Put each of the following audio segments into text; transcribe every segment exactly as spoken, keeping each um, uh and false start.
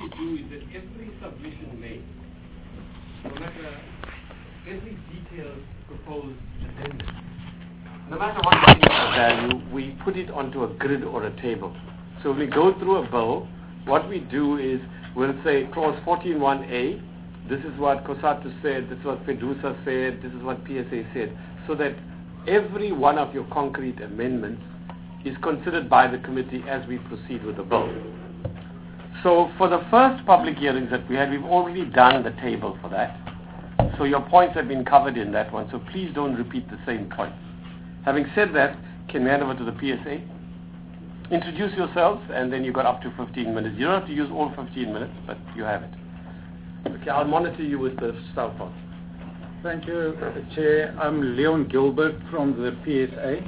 you do is that every submission made, no matter every detailed proposed amendment, no matter what the thing of value, we put it onto a grid or a table. So when we go through a bill, what we do is we'll say clause fourteen one A, this is what COSATU said, this is what FEDUSA said, this is what P S A said, so that every one of your concrete amendments is considered by the committee as we proceed with the bill. So for the first public hearings that we had, we've already done the table for that. So your points have been covered in that one, so please don't repeat the same points. Having said that, can we hand over to the P S A? Introduce yourselves, and then you've got up to fifteen minutes. You don't have to use all fifteen minutes, but you have it. Okay, I'll monitor you with the style part. Thank you, Chair. I'm Leon Gilbert from the P S A.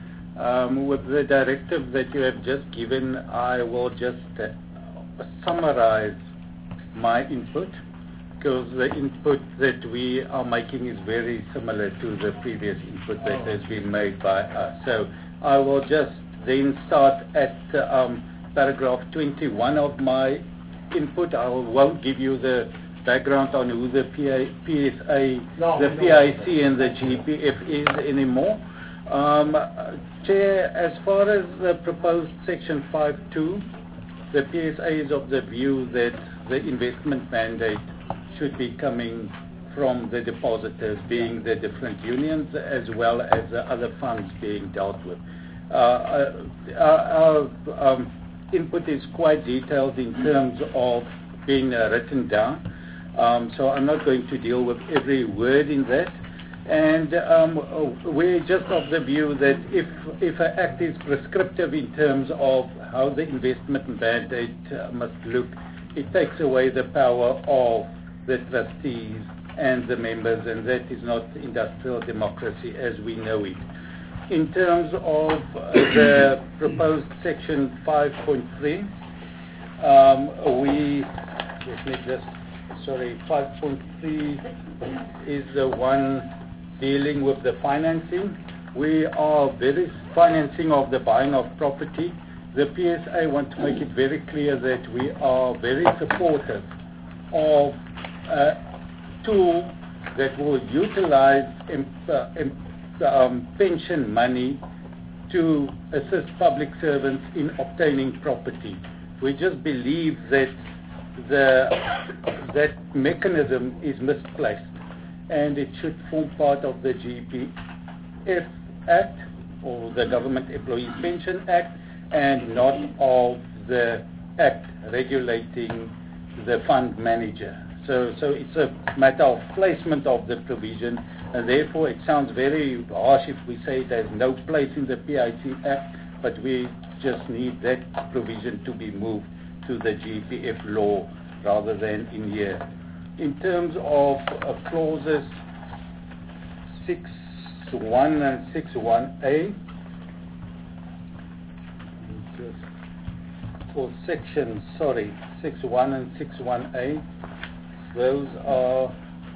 Um, with the directive that you have just given, I will just uh, summarize my input, because the input that we are making is very similar to the previous input that has been made by us. So I will just then start at um, paragraph twenty-one of my input. I won't give you the background on who the P S A, no, the P I C and the G P F is anymore. Um, Chair, as far as the proposed section five point two, the P S A is of the view that the investment mandate should be coming from the depositors, being the different unions, as well as the other funds being dealt with. Uh, our our um, input is quite detailed in terms of being uh, written down, um, so I'm not going to deal with every word in that. And um, we're just of the view that if if an act is prescriptive in terms of how the investment mandate uh, must look, it takes away the power of the trustees and the members, and that is not industrial democracy as we know it. In terms of uh, the proposed section five point three, um, we, let me just, sorry, five point three is the one dealing with the financing. We are very financing of the buying of property. The P S A want to make it very clear that we are very supportive of a tool that will utilize em- uh, em- um, pension money to assist public servants in obtaining property. We just believe that the that mechanism is misplaced, and it should form part of the G P F Act or the Government Employees Pension Act, and not of the Act regulating the fund manager. So, so it's a matter of placement of the provision, and therefore it sounds very harsh if we say there's no place in the P I C Act, but we just need that provision to be moved to the G P F law rather than in here. In terms of uh, clauses six one and six one A, or section, sorry, six one and six one A, those are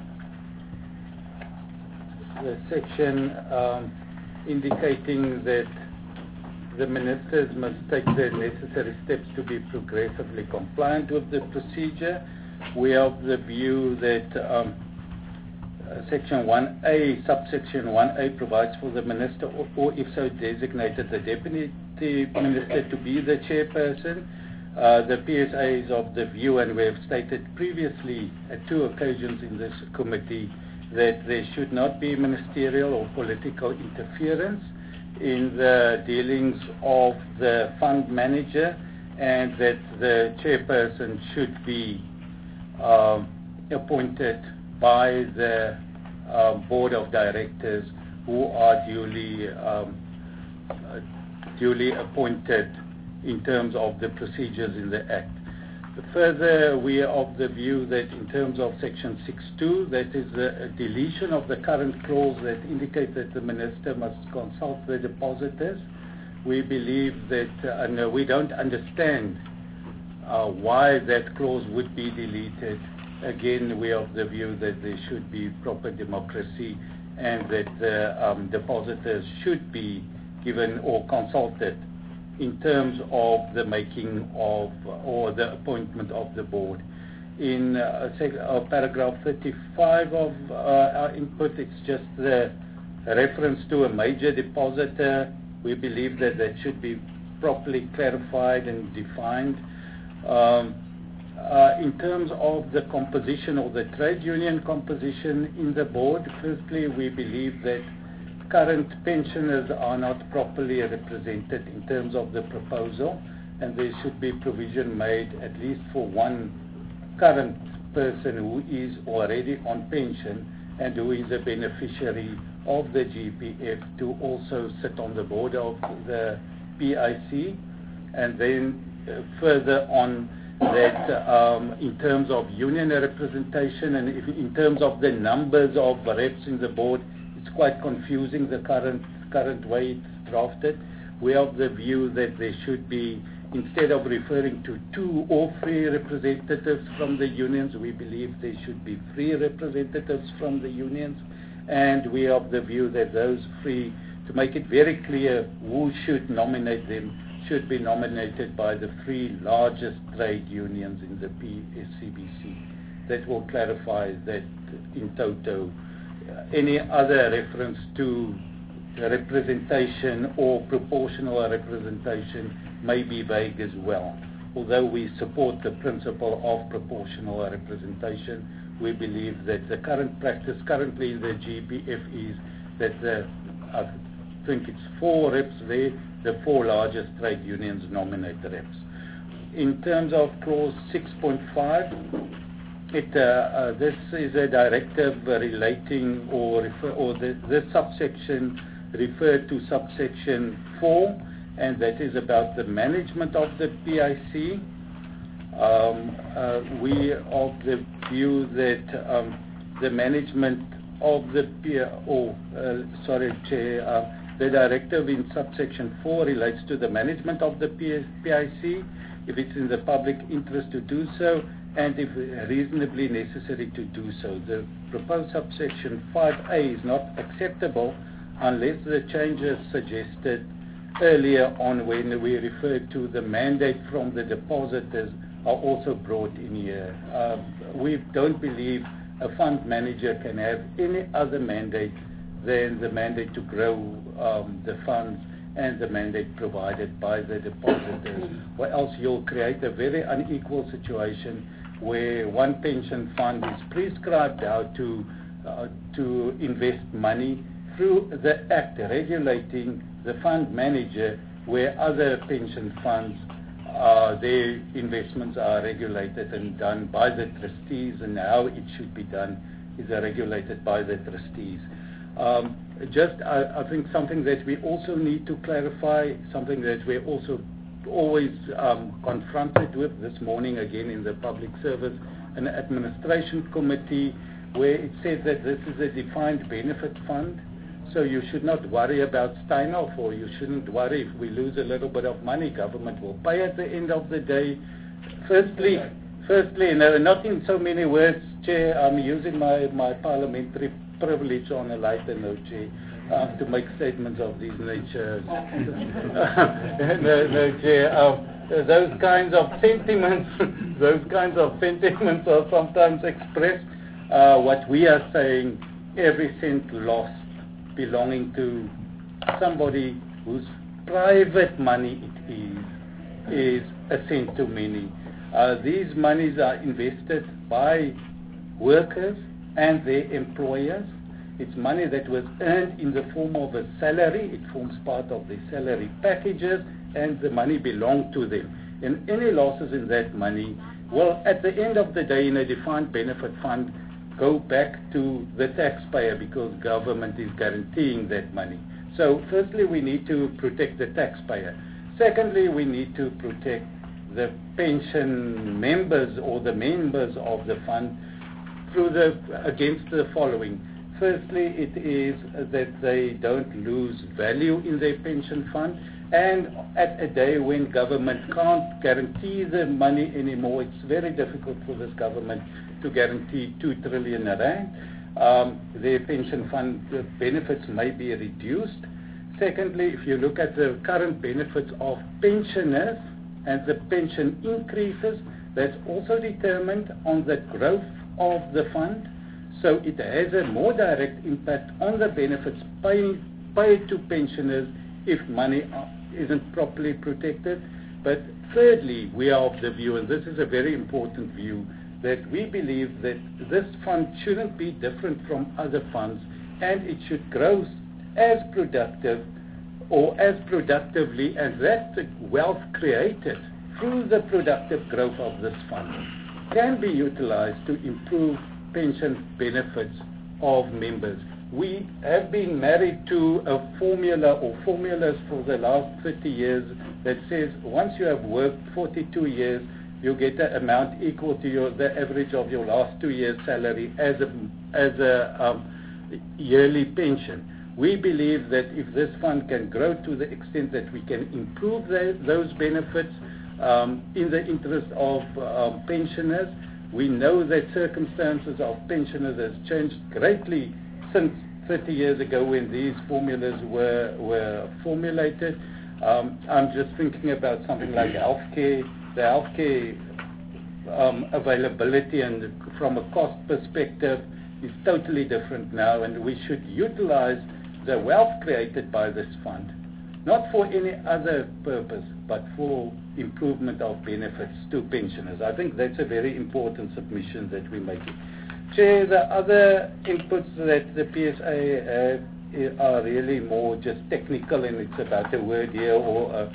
the section um, indicating that the ministers must take the necessary steps to be progressively compliant with the procedure. We are of the view that um, uh, section one A, subsection one A provides for the minister, or, or if so designated, the deputy minister to be the chairperson. Uh, the P S A is of the view, and we have stated previously at two occasions in this committee, that there should not be ministerial or political interference in the dealings of the fund manager, and that the chairperson should be uh, appointed by the uh, board of directors, who are duly um, uh, duly appointed in terms of the procedures in the Act. Further, we are of the view that in terms of section six two, that is a deletion of the current clause that indicates that the minister must consult the depositors. We believe that, uh, and uh, we don't understand uh, why that clause would be deleted. Again, we are of the view that there should be proper democracy, and that the um, depositors should be given or consulted in terms of the making of or the appointment of the board. In uh, sec- uh, paragraph thirty-five of uh, our input, it's just the reference to a major depositor. We believe that that should be properly clarified and defined. Um, uh, in terms of the composition or the trade union composition in the board, firstly, we believe that current pensioners are not properly represented in terms of the proposal, and there should be provision made at least for one current person who is already on pension and who is a beneficiary of the G P F to also sit on the board of the P I C. And then uh, further on that um, in terms of union representation and if, in terms of the numbers of reps in the board, it's quite confusing, the current current way it's drafted. We are of the view that there should be, instead of referring to two or three representatives from the unions, we believe there should be three representatives from the unions. And we are of the view that those three, to make it very clear who should nominate them, should be nominated by the three largest trade unions in the P C B C. That will clarify that in toto. Uh, any other reference to representation or proportional representation may be vague as well. Although we support the principle of proportional representation, we believe that the current practice currently in the G P F is that the, I think it's four reps there, the four largest trade unions nominate the reps. In terms of clause six point five, it, uh, uh, this is a directive relating or, refer, or the, this subsection referred to subsection four, and that is about the management of the P I C. Um, uh, we are of the view that um, the management of the P I C, oh, uh, sorry, Chair, uh, the directive in subsection four relates to the management of the P I C, if it's in the public interest to do so, and if reasonably necessary to do so. The proposed subsection five A is not acceptable unless the changes suggested earlier on when we referred to the mandate from the depositors are also brought in here. Uh, we don't believe a fund manager can have any other mandate than the mandate to grow um, the funds and the mandate provided by the depositors, or else you'll create a very unequal situation where one pension fund is prescribed how to, uh, to invest money through the act regulating the fund manager, where other pension funds, uh, their investments are regulated and done by the trustees, and how it should be done is uh, regulated by the trustees. Um, just, I, I think something that we also need to clarify, something that we're also always um, confronted with this morning again in the Public Service and Administration Committee, where it says that this is a defined benefit fund. So you should not worry about Steinhoff, or you shouldn't worry if we lose a little bit of money, government will pay at the end of the day. Firstly, firstly, no, not in so many words, Chair, I'm using my, my parliamentary privilege on a lighter note, Chair, uh, to make statements of these nature. no, no, Chair, uh, those kinds of sentiments, those kinds of sentiments are sometimes expressed. Uh, what we are saying, every cent lost belonging to somebody whose private money it is, is a cent too many. Uh, these monies are invested by workers and their employers. It's money that was earned in the form of a salary. It forms part of their salary packages, and the money belonged to them. And any losses in that money will, at the end of the day, in a defined benefit fund, go back to the taxpayer, because government is guaranteeing that money. So firstly, we need to protect the taxpayer. Secondly, we need to protect the pension members or the members of the fund through the, against the following. Firstly, it is that they don't lose value in their pension fund, and at a day when government can't guarantee the money anymore, it's very difficult for this government to guarantee two trillion rand. Um, their pension fund benefits may be reduced. Secondly, if you look at the current benefits of pensioners and the pension increases, that's also determined on the growth of the fund. So it has a more direct impact on the benefits paid, paid to pensioners if money isn't properly protected. But thirdly, we are of the view, and this is a very important view, that we believe that this fund shouldn't be different from other funds, and it should grow as productive or as productively as that wealth created through the productive growth of this fund can be utilized to improve pension benefits of members. We have been married to a formula or formulas for the last thirty years that says once you have worked forty-two years, you get an amount equal to your, the average of your last two years' salary as a, as a um, yearly pension. We believe that if this fund can grow to the extent that we can improve the, those benefits um, in the interest of um, pensioners, we know that circumstances of pensioners has changed greatly since thirty years ago when these formulas were, were formulated. Um, I'm just thinking about something like healthcare. The healthcare um, availability and from a cost perspective is totally different now, and we should utilize the wealth created by this fund, not for any other purpose, but for improvement of benefits to pensioners. I think that's a very important submission that we're making. Chair, the other inputs that the P S A uh, are really more just technical, and it's about a word here or a,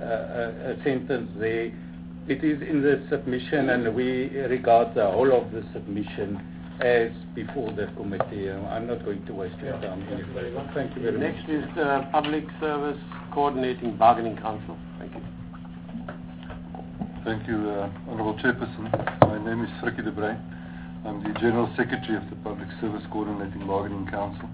a, a sentence there. It is in the submission, and we regard the whole of the submission as before the committee. I'm not going to waste your time. Thank you very much. Thank you very much. Next is the Public Service Coordinating Bargaining Council. Thank you. Thank you, uh, Honourable Chairperson. My name is Frikkie de Bruin. I'm the General Secretary of the Public Service Coordinating Bargaining Council.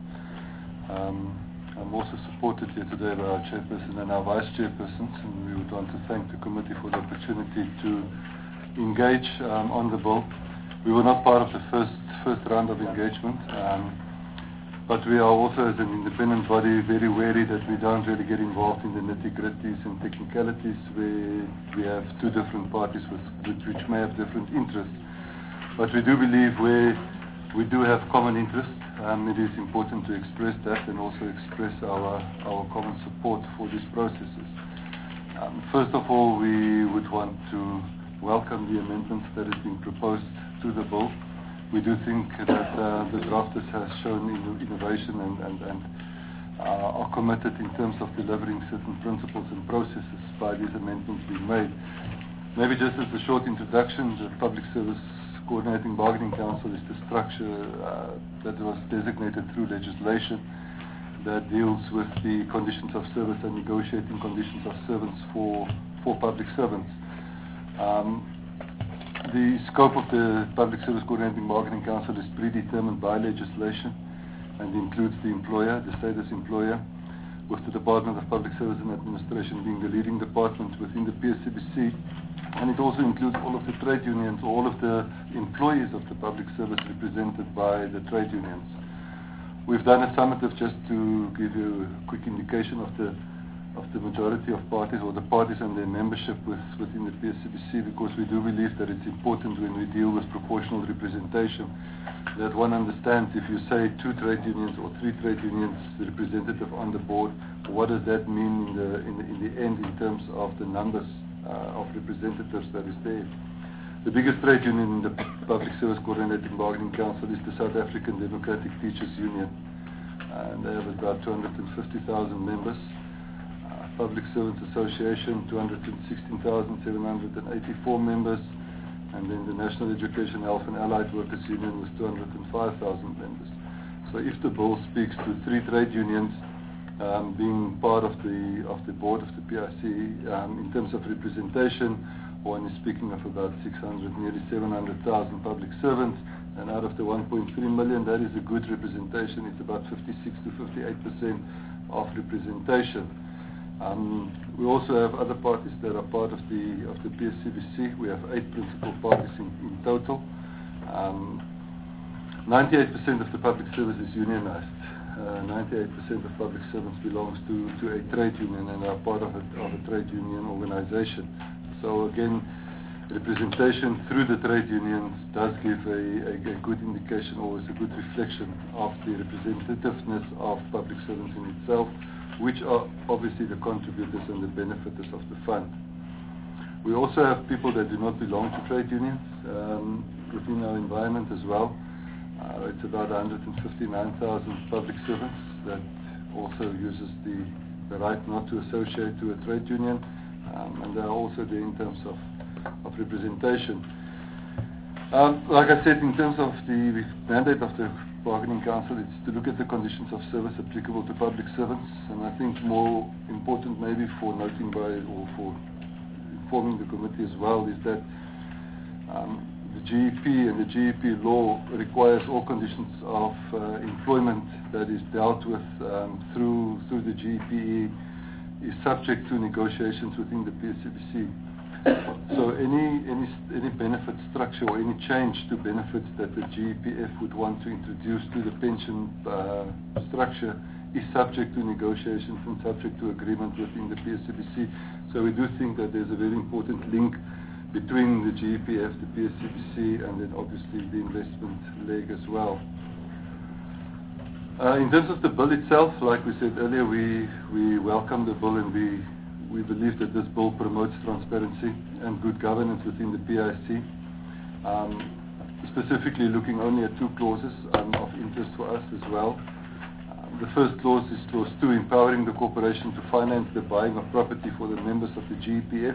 Um, I'm also supported here today by our Chairperson and our Vice Chairpersons, and we would want to thank the committee for the opportunity to engage um, on the bill. We were not part of the first first round of engagement, um, but we are also, as an independent body, very wary that we don't really get involved in the nitty-gritties and technicalities where we have two different parties with, which may have different interests. But we do believe where we do have common interests, um, it is important to express that and also express our, our common support for these processes. Um, first of all, we would want to welcome the amendments that is being proposed to the bill. We do think that uh, the drafters has shown innovation and, and, and uh, are committed in terms of delivering certain principles and processes by these amendments being made. Maybe just as a short introduction, the Public Service Coordinating Bargaining Council is the structure uh, that was designated through legislation that deals with the conditions of service and negotiating conditions of service for, for public servants. Um, The scope of the Public Service Coordinating Bargaining Council is predetermined by legislation and includes the employer, the status employer, with the Department of Public Service and Administration being the leading department within the P S C B C. And it also includes all of the trade unions, all of the employees of the public service represented by the trade unions. We've done a summative just to give you a quick indication of the of the majority of parties or the parties and their membership with, within the P S C B C, because we do believe that it's important when we deal with proportional representation that one understands if you say two trade unions or three trade unions representative on the board, what does that mean in the, in the, in the end in terms of the numbers uh, of representatives that is there. The biggest trade union in the Public Service Coordinating Bargaining Council is the South African Democratic Teachers Union, and they have about two hundred fifty thousand members. Public Servants Association, two hundred sixteen thousand seven hundred eighty-four members, and then the National Education, Health and Allied Workers Union with two hundred five thousand members. So if the bill speaks to three trade unions um, being part of the of the board of the P I C, um, in terms of representation, one is speaking of about six hundred, nearly seven hundred thousand public servants, and out of the one point three million, that is a good representation. It's about fifty-six to fifty-eight percent of representation. Um, we also have other parties that are part of the of the P S C B C. We have eight principal parties in, in total. Um, ninety-eight percent of the public service is unionized, uh, ninety-eight percent of public servants belongs to, to a trade union and are part of a, of a trade union organization. So again, representation through the trade unions does give a, a, a good indication, or is a good reflection of the representativeness of public servants in itself, which are obviously the contributors and the benefiters of the fund. We also have people that do not belong to trade unions um, within our environment as well. Uh, it's about one hundred fifty-nine thousand public servants that also uses the, the right not to associate to a trade union, um, and they are also there in terms of, of representation. Um, like I said, in terms of the mandate of the Bargaining Council, it's to look at the conditions of service applicable to public servants, and I think more important maybe for noting by, or for informing the committee as well, is that um, the G E P and the G E P law requires all conditions of uh, employment that is dealt with um, through through the G E P E is subject to negotiations within the P S C B C. So any any any benefit structure or any change to benefits that the G E P F would want to introduce to the pension uh, structure is subject to negotiations and subject to agreement within the P S C B C. So we do think that there's a very important link between the G E P F, the P S C B C, and then obviously the investment leg as well. Uh, in terms of the bill itself, like we said earlier, we, we welcome the bill, and we, we believe that this bill promotes transparency and good governance within the P I C. Um, specifically looking only at two clauses um, of interest for us as well. Um, the first clause is clause two, empowering the corporation to finance the buying of property for the members of the G E P F.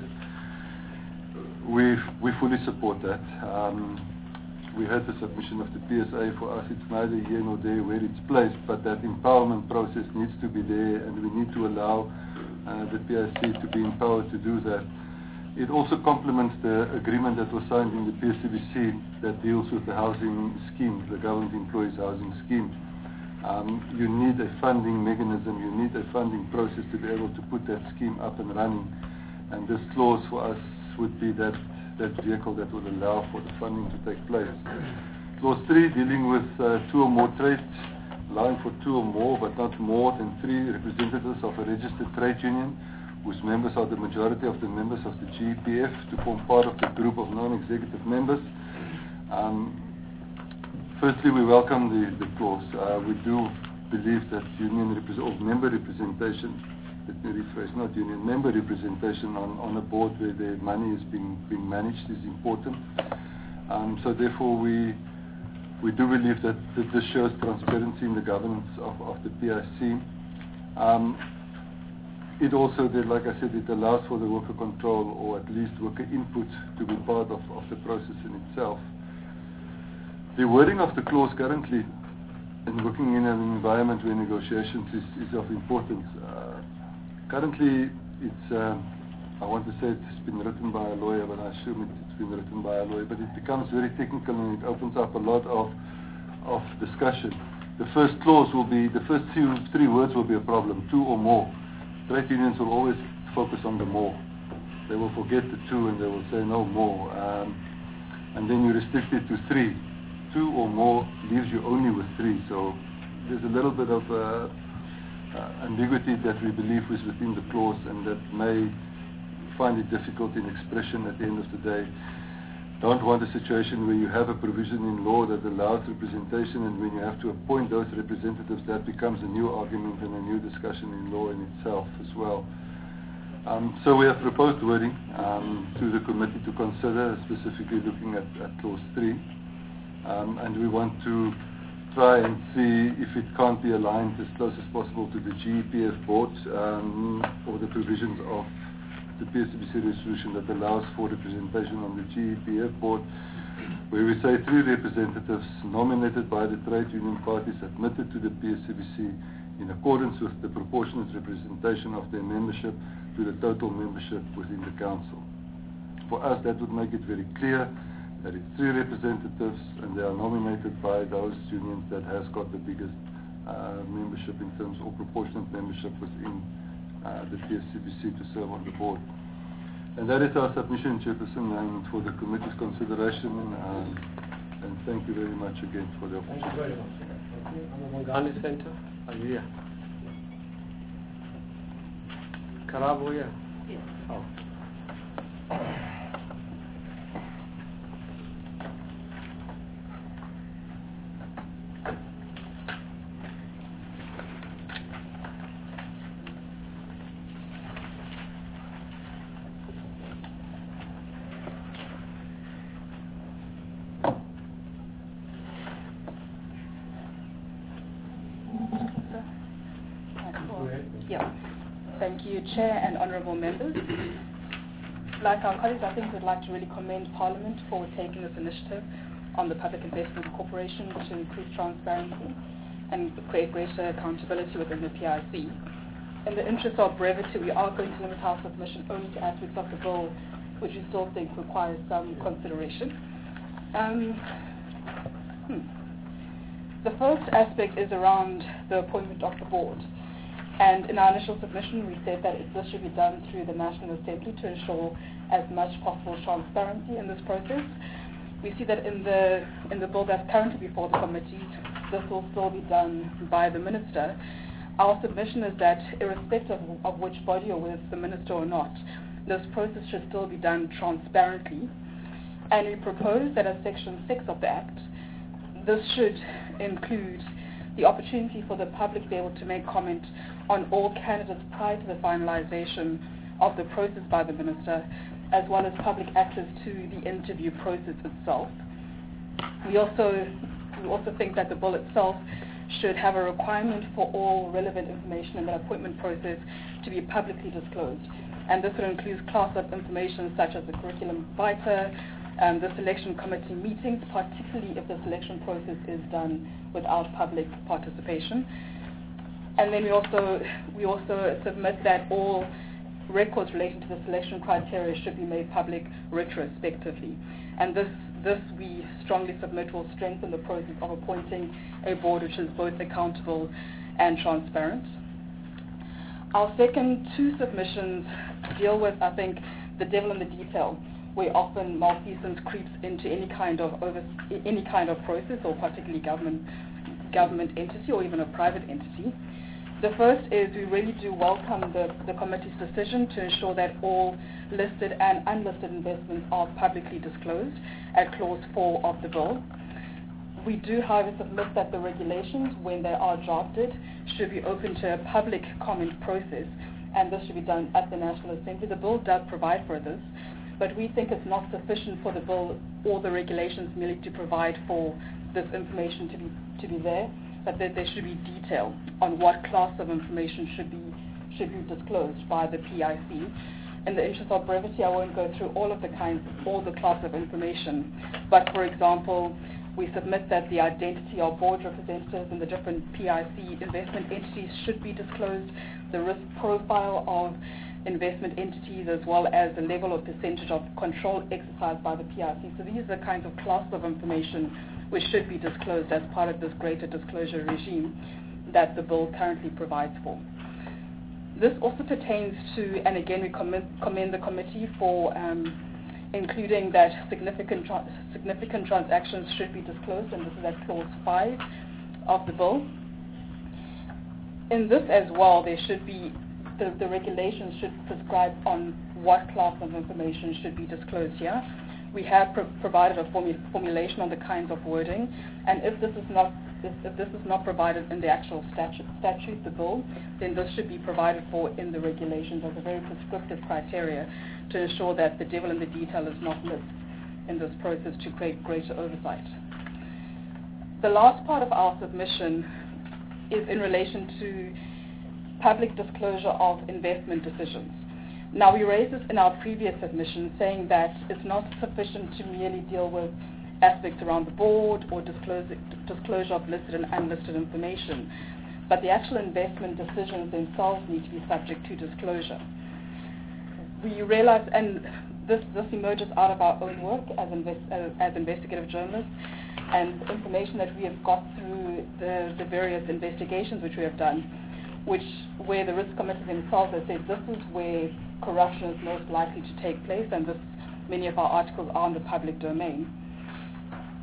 We we fully support that. Um, we had the submission of the P S A. For us, it's neither here nor there where it's placed, but that empowerment process needs to be there, and we need to allow uh, the P I C to be empowered to do that. It also complements the agreement that was signed in the P S C B C that deals with the housing scheme, the government employees housing scheme. Um, you need a funding mechanism, you need a funding process to be able to put that scheme up and running, and this clause for us would be that, that vehicle that would allow for the funding to take place. Clause three, dealing with uh, two or more trades, allowing for two or more, but not more than three representatives of a registered trade union, whose members are the majority of the members of the G E P F, to form part of the group of non-executive members. Um, firstly, we welcome the, the clause. Uh, we do believe that union repre- or member representation, let me rephrase, not union, member representation on, on a board where their money is being, being managed is important. Um, so therefore we we do believe that, that this shows transparency in the governance of, of the P I C. Um, it also, did, like I said, it allows for the worker control, or at least worker input, to be part of, of the process in itself. The wording of the clause currently, and working in an environment where negotiations is, is of importance. Uh, Currently, it's, uh, I want to say it's been written by a lawyer, but I assume it's been written by a lawyer, but it becomes very technical, and it opens up a lot of, of discussion. The first clause will be, the first two, three words will be a problem, two or more. Trade unions will always focus on the more. They will forget the two and they will say no more. Um, and then you restrict it to three. Two or more leaves you only with three, so there's a little bit of uh, Uh, ambiguity that we believe is within the clause, and that may find it difficult in expression at the end of the day. Don't want a situation where you have a provision in law that allows representation, and when you have to appoint those representatives, that becomes a new argument and a new discussion in law in itself as well. Um, so we have proposed wording um, to the committee to consider, specifically looking at, at clause three, um, and we want to try and see if it can't be aligned as close as possible to the G E P F board, um, or the provisions of the P S C B C resolution that allows for representation on the G E P F board, where we say three representatives nominated by the trade union parties admitted to the P S C B C in accordance with the proportionate representation of their membership to the total membership within the council. For us, that would make it very clear that it's three representatives, and they are nominated by those unions that has got the biggest uh, membership in terms of proportionate membership within uh, the P S C B C to serve on the board. And that is our submission, Chairperson, and for the committee's consideration. Um, and thank you very much again for the opportunity. Thank you very much. Thank you. Mongani Center. Are you here? Karabo here? Yes. Oh. Yeah. Thank you, Chair and Honourable Members. Like our colleagues, I think we'd like to really commend Parliament for taking this initiative on the Public Investment Corporation to increase transparency and create greater accountability within the P I C. In the interest of brevity, we are going to limit our submission only to aspects of the bill which we still think requires some consideration. Um, hmm. The first aspect is around the appointment of the board. And in our initial submission, we said that this should be done through the National Assembly to ensure as much possible transparency in this process. We see that in the in the bill that's currently before the committee, this will still be done by the minister. Our submission is that irrespective of, of which body or whether it's the minister or not, this process should still be done transparently. And we propose that as Section six of the Act, this should include the opportunity for the public to be able to make comment on all candidates prior to the finalization of the process by the minister, as well as public access to the interview process itself. We also, we also think that the bill itself should have a requirement for all relevant information in the appointment process to be publicly disclosed. And this would include class of information such as the curriculum vitae, um, the selection committee meetings, particularly if the selection process is done without public participation. And then we also we also submit that all records relating to the selection criteria should be made public retrospectively. And this this we strongly submit will strengthen the process of appointing a board which is both accountable and transparent. Our second two submissions deal with, I think, the devil in the detail, where often malfeasance creeps into any kind of over, any kind of process, or particularly government government entity or even a private entity. The first is we really do welcome the, the committee's decision to ensure that all listed and unlisted investments are publicly disclosed at clause four of the bill. We do, however, submit that the regulations, when they are drafted, should be open to a public comment process, and this should be done at the National Assembly. The bill does provide for this, but we think it's not sufficient for the bill or the regulations merely to provide for this information to be to be there, but that there should be detail on what class of information should be should be disclosed by the P I C. In the interest of brevity, I won't go through all of the kinds, all the class of information, but for example, we submit that the identity of board representatives in the different P I C investment entities should be disclosed, the risk profile of investment entities, as well as the level or percentage of control exercised by the P I C. So these are the kinds of class of information which should be disclosed as part of this greater disclosure regime that the bill currently provides for. This also pertains to, and again we commend, commend the committee for um, including that significant tra- significant transactions should be disclosed, and this is at clause five of the bill. In this as well, there should be the, the regulations should prescribe on what class of information should be disclosed here. We have pro- provided a formu- formulation on the kinds of wording, and if this is not if, if this is not provided in the actual statute, statute, the bill, then this should be provided for in the regulations as a very prescriptive criteria to ensure that the devil in the detail is not missed in this process to create greater oversight. The last part of our submission is in relation to public disclosure of investment decisions. Now, we raised this in our previous submission, saying that it's not sufficient to merely deal with aspects around the board or disclose, disclosure of listed and unlisted information, but the actual investment decisions themselves need to be subject to disclosure. We realize, and this, this emerges out of our own work as, invest, as, as investigative journalists, and information that we have got through the, the various investigations which we have done, which where the risk committee themselves have said this is where corruption is most likely to take place, and this, many of our articles are in the public domain.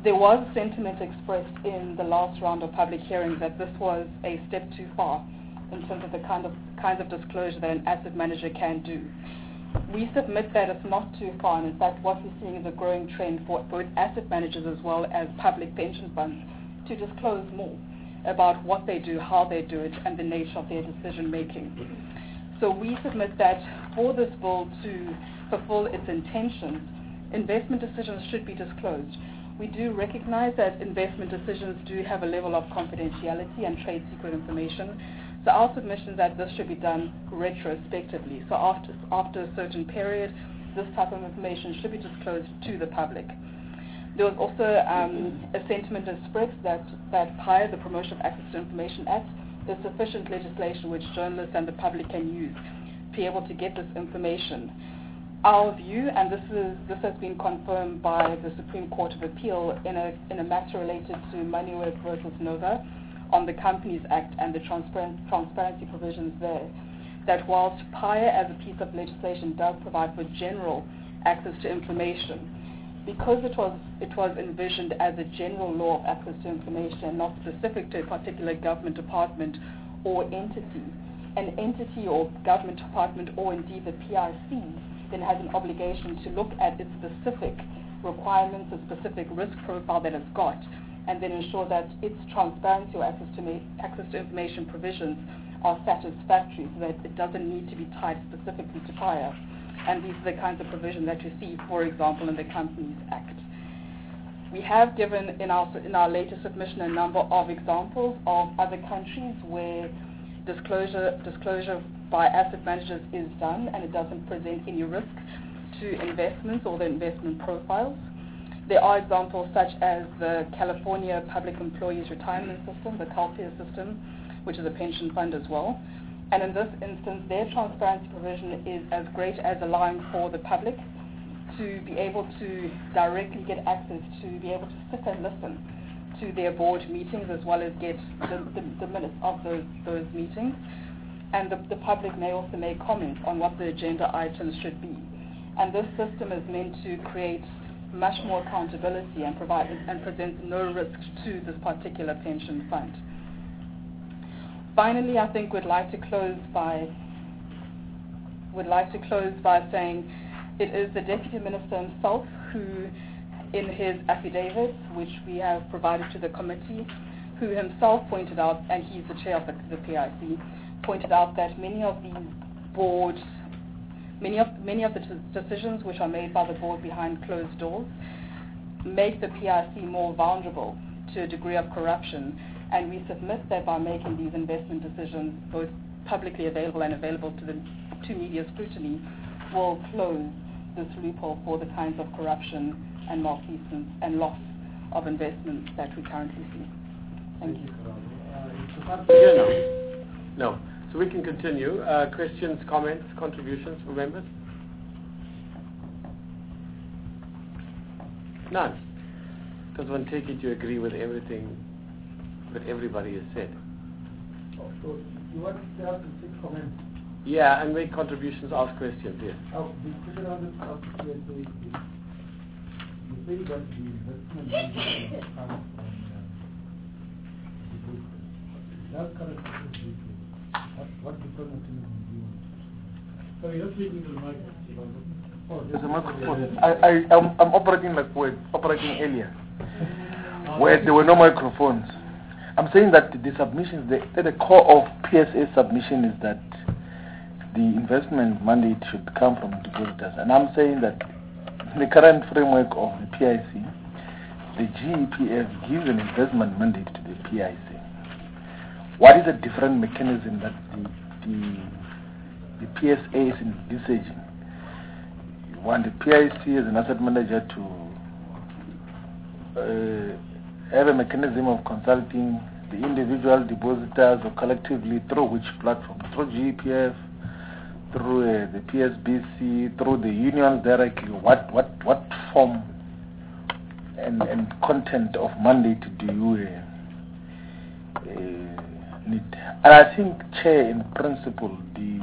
There was sentiment expressed in the last round of public hearings that this was a step too far in terms of the kind of kinds of disclosure that an asset manager can do. We submit that it's not too far, and in fact what we're seeing is a growing trend for both asset managers as well as public pension funds to disclose more about what they do, how they do it, and the nature of their decision making. So we submit that for this bill to fulfill its intentions, investment decisions should be disclosed. We do recognize that investment decisions do have a level of confidentiality and trade secret information. So our submission is that this should be done retrospectively. So after, after a certain period, this type of information should be disclosed to the public. There was also um, a sentiment expressed that, that P I A, the Promotion of Access to Information Act, is sufficient legislation which journalists and the public can use to be able to get this information. Our view, and this is this has been confirmed by the Supreme Court of Appeal in a in a matter related to Moneyworth versus Nova on the Companies Act and the transparent, transparency provisions there, that whilst P I A as a piece of legislation does provide for general access to information, because it was it was envisioned as a general law of access to information, not specific to a particular government department or entity, an entity or government department or indeed the P I C then has an obligation to look at its specific requirements, a specific risk profile that it's got, and then ensure that its transparency or access to, ma- access to information provisions are satisfactory so that it doesn't need to be tied specifically to P I A. And these are the kinds of provisions that you see, for example, in the Companies Act. We have given in our, in our latest submission a number of examples of other countries where disclosure, disclosure by asset managers is done and it doesn't present any risk to investments or the investment profiles. There are examples such as the California Public Employees Retirement System, the CalPERS system, which is a pension fund as well. And in this instance, their transparency provision is as great as allowing for the public to be able to directly get access to be able to sit and listen to their board meetings as well as get the, the, the minutes of those, those meetings. And the, the public may also make comments on what the agenda items should be. And this system is meant to create much more accountability and provide and present no risk to this particular pension fund. Finally, I think we'd like to close by would like to close by saying it is the Deputy Minister himself who, in his affidavit, which we have provided to the committee, who himself pointed out, and he's the chair of the, the P I C, pointed out that many of these boards, many of many of the t- decisions which are made by the board behind closed doors make the P I C more vulnerable to a degree of corruption. And we submit that by making these investment decisions both publicly available and available to the to media scrutiny will close this loophole for the kinds of corruption and malfeasance and loss of investments that we currently see. Thank you. Yeah, no. no. So we can continue. Uh, questions, comments, contributions from members? None. Does one take it you agree with everything that everybody has said? Oh, so you want to have to take comments? Yeah, and make contributions, ask questions, yes. Oh, the question on the of the P S A is, you say that the investment will come from uh, the group. That correct is what, what diplomacy do you want? Sorry, you're speaking to the microphone. Oh, there's a microphone. I, I, I'm, I'm operating like we're operating earlier, where there were no microphones. I'm saying that the submissions, the, at the core of P S A submission is that the investment mandate should come from depositors. And I'm saying that in the current framework of the P I C, the G E P F gives an investment mandate to the P I C. What is a different mechanism that the, the, the P S A is envisaging? You want the P I C as an asset manager to uh, have a mechanism of consulting the individual depositors or collectively through which platform? Through G E P F, through uh, the P S B C, through the unions directly? What what what form and, and content of mandate do you uh, uh, need? And I think, Chair, in principle, the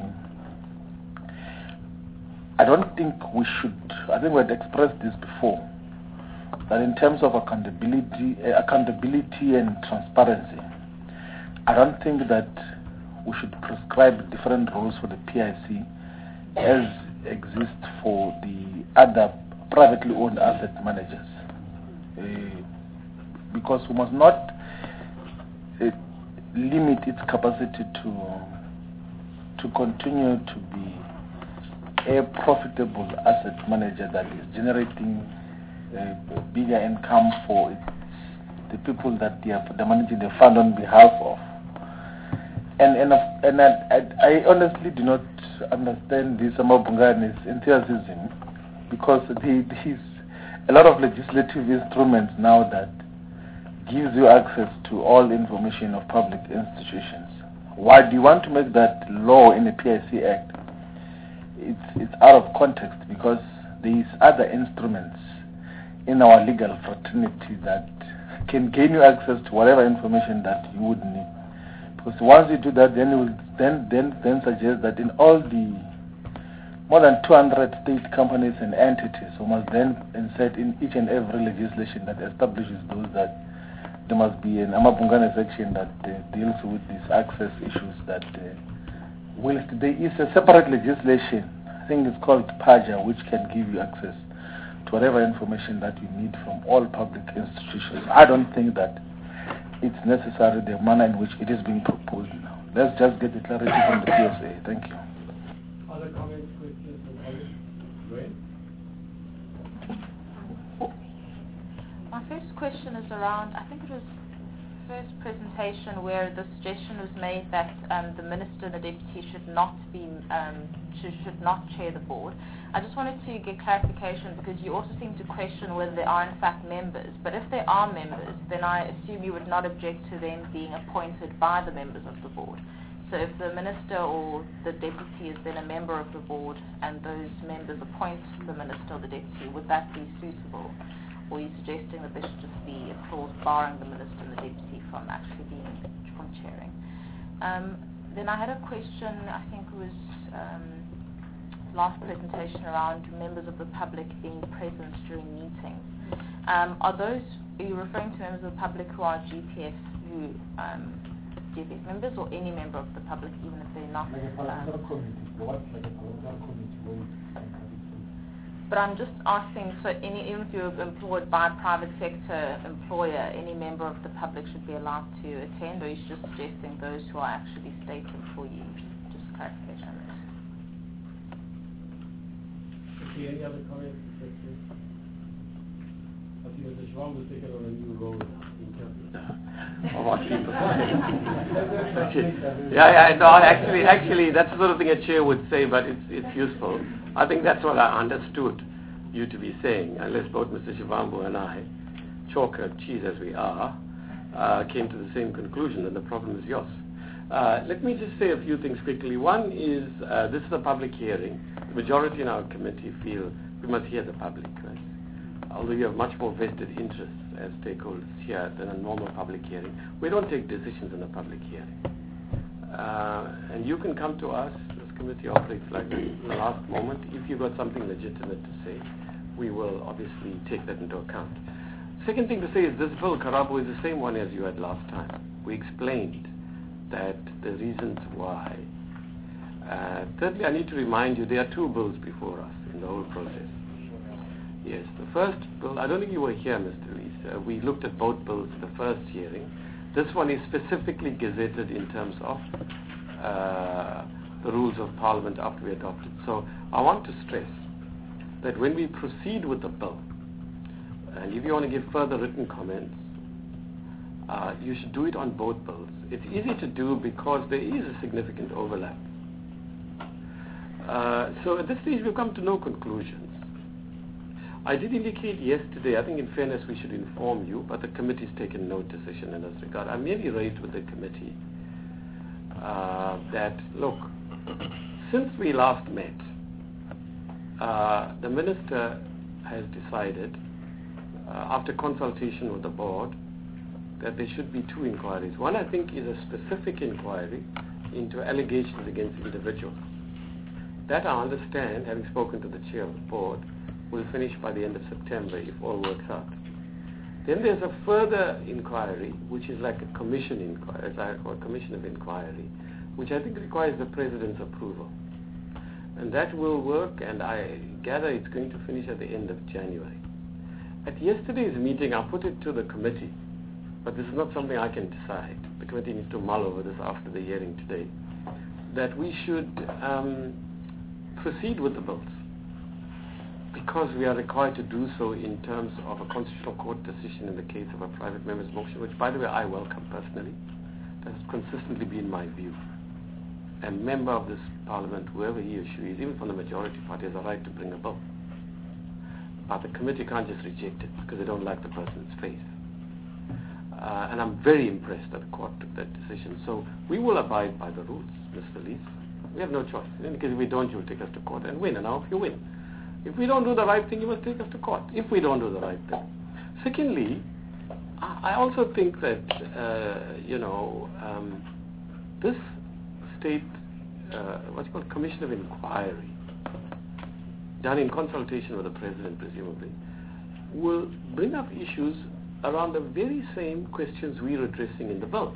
I don't think we should. I think we had expressed this before. that in terms of accountability, uh, accountability and transparency, I don't think that we should prescribe different rules for the P I C as exist for the other privately owned asset managers. Uh, because we must not uh, limit its capacity to to continue to be a profitable asset manager that is generating a bigger income for its, the people that they are they're managing the fund on behalf of. And and and I, I, I honestly do not understand this Amabungani's enthusiasm, because there is a lot of legislative instruments now that gives you access to all information of public institutions. Why do you want to make that law in the P I C Act? It's it's out of context, because there is other instruments in our legal fraternity that can gain you access to whatever information that you would need. Because once you do that, then you will then then then suggest that in all the more than two hundred state companies and entities, we must then insert in each and every legislation that establishes those that there must be an Amabungane section that uh, deals with these access issues. That uh, whilst there is a separate legislation, I think it's called PAJA, which can give you access to whatever information that you need from all public institutions. I don't think that it's necessary the manner in which it is being proposed now. Let's just get the clarity from the P S A. Thank you. Other comments, questions, or comments? Great. My first question is around, I think it was first presentation where the suggestion was made that um, the minister and the deputy should not be um, should, should not chair the board. I just wanted to get clarification, because you also seem to question whether they are in fact members. But if they are members, then I assume you would not object to them being appointed by the members of the board. So if the minister or the deputy is then a member of the board and those members appoint the minister or the deputy, would that be suitable? Or are you suggesting that there should just be a clause barring the minister and the deputy from actually being from chairing? Um, then I had a question, I think it was um, last presentation, around members of the public being present during meetings. Um, are those, are you referring to members of the public who are G P F, who um, G P F members, or any member of the public, even if they're not? Like a parliamentary committee, what, like a parliamentary committee, where you can have it. But I'm just asking, so any, even if you're employed by a private sector employer, any member of the public should be allowed to attend, or are you just suggesting those who are actually state employees? Just clarification on this. Okay, any other comments? I think Mister Schwab was taking on a new role in cabinet. yeah, yeah, no, actually, actually, that's the sort of thing a chair would say, but it's it's useful. I think that's what I understood you to be saying, unless both Mister Shivambu and I, chalk and cheese as we are, uh, came to the same conclusion, and the problem is yours. Uh, let me just say a few things quickly. One is, uh, this is a public hearing. The majority in our committee feel we must hear the public, right? Although you have much more vested interests as stakeholders here than a normal public hearing. We don't take decisions in a public hearing. Uh, and you can come to us, this committee operates like that, in the last moment. If you've got something legitimate to say, we will obviously take that into account. Second thing to say is this bill, Karabo, is the same one as you had last time. We explained that the reasons why. Uh, thirdly, I need to remind you there are two bills before us in the whole process. Yes, the first bill, I don't think you were here, Mister Lees. Uh, we looked at both bills in the first hearing. This one is specifically gazetted in terms of uh, the rules of Parliament after we adopt it. So I want to stress that when we proceed with the bill, and if you want to give further written comments, uh, you should do it on both bills. It's easy to do because there is a significant overlap. Uh, so at this stage we've come to no conclusions. I did indicate yesterday, I think in fairness we should inform you, but the committee's taken no decision in this regard. I merely raised with the committee uh, that, look, since we last met, uh, the minister has decided, uh, after consultation with the board, that there should be two inquiries. One, I think, is a specific inquiry into allegations against individuals. That I understand, having spoken to the chair of the board, will finish by the end of September if all works out. Then there's a further inquiry, which is like a commission inquiry, as I call a commission of inquiry, which I think requires the President's approval. And that will work, and I gather it's going to finish at the end of January. At yesterday's meeting, I put it to the committee, but this is not something I can decide. The committee needs to mull over this after the hearing today, that we should um, proceed with the bills, because we are required to do so in terms of a Constitutional Court decision in the case of a private member's motion, which, by the way, I welcome personally. That has consistently been my view. A member of this Parliament, whoever he or she is, even from the majority party, has a right to bring a bill. But the committee can't just reject it because they don't like the person's face. Uh, and I'm very impressed that the court took that decision. So we will abide by the rules, Mister Lees. We have no choice. In any case, if we don't, you'll take us to court and win. And now, if you win. If we don't do the right thing, you must take us to court. If we don't do the right thing. Secondly, I also think that, uh, you know, um, this state, uh, what's called Commission of Inquiry, done in consultation with the President, presumably, will bring up issues around the very same questions we're addressing in the bills.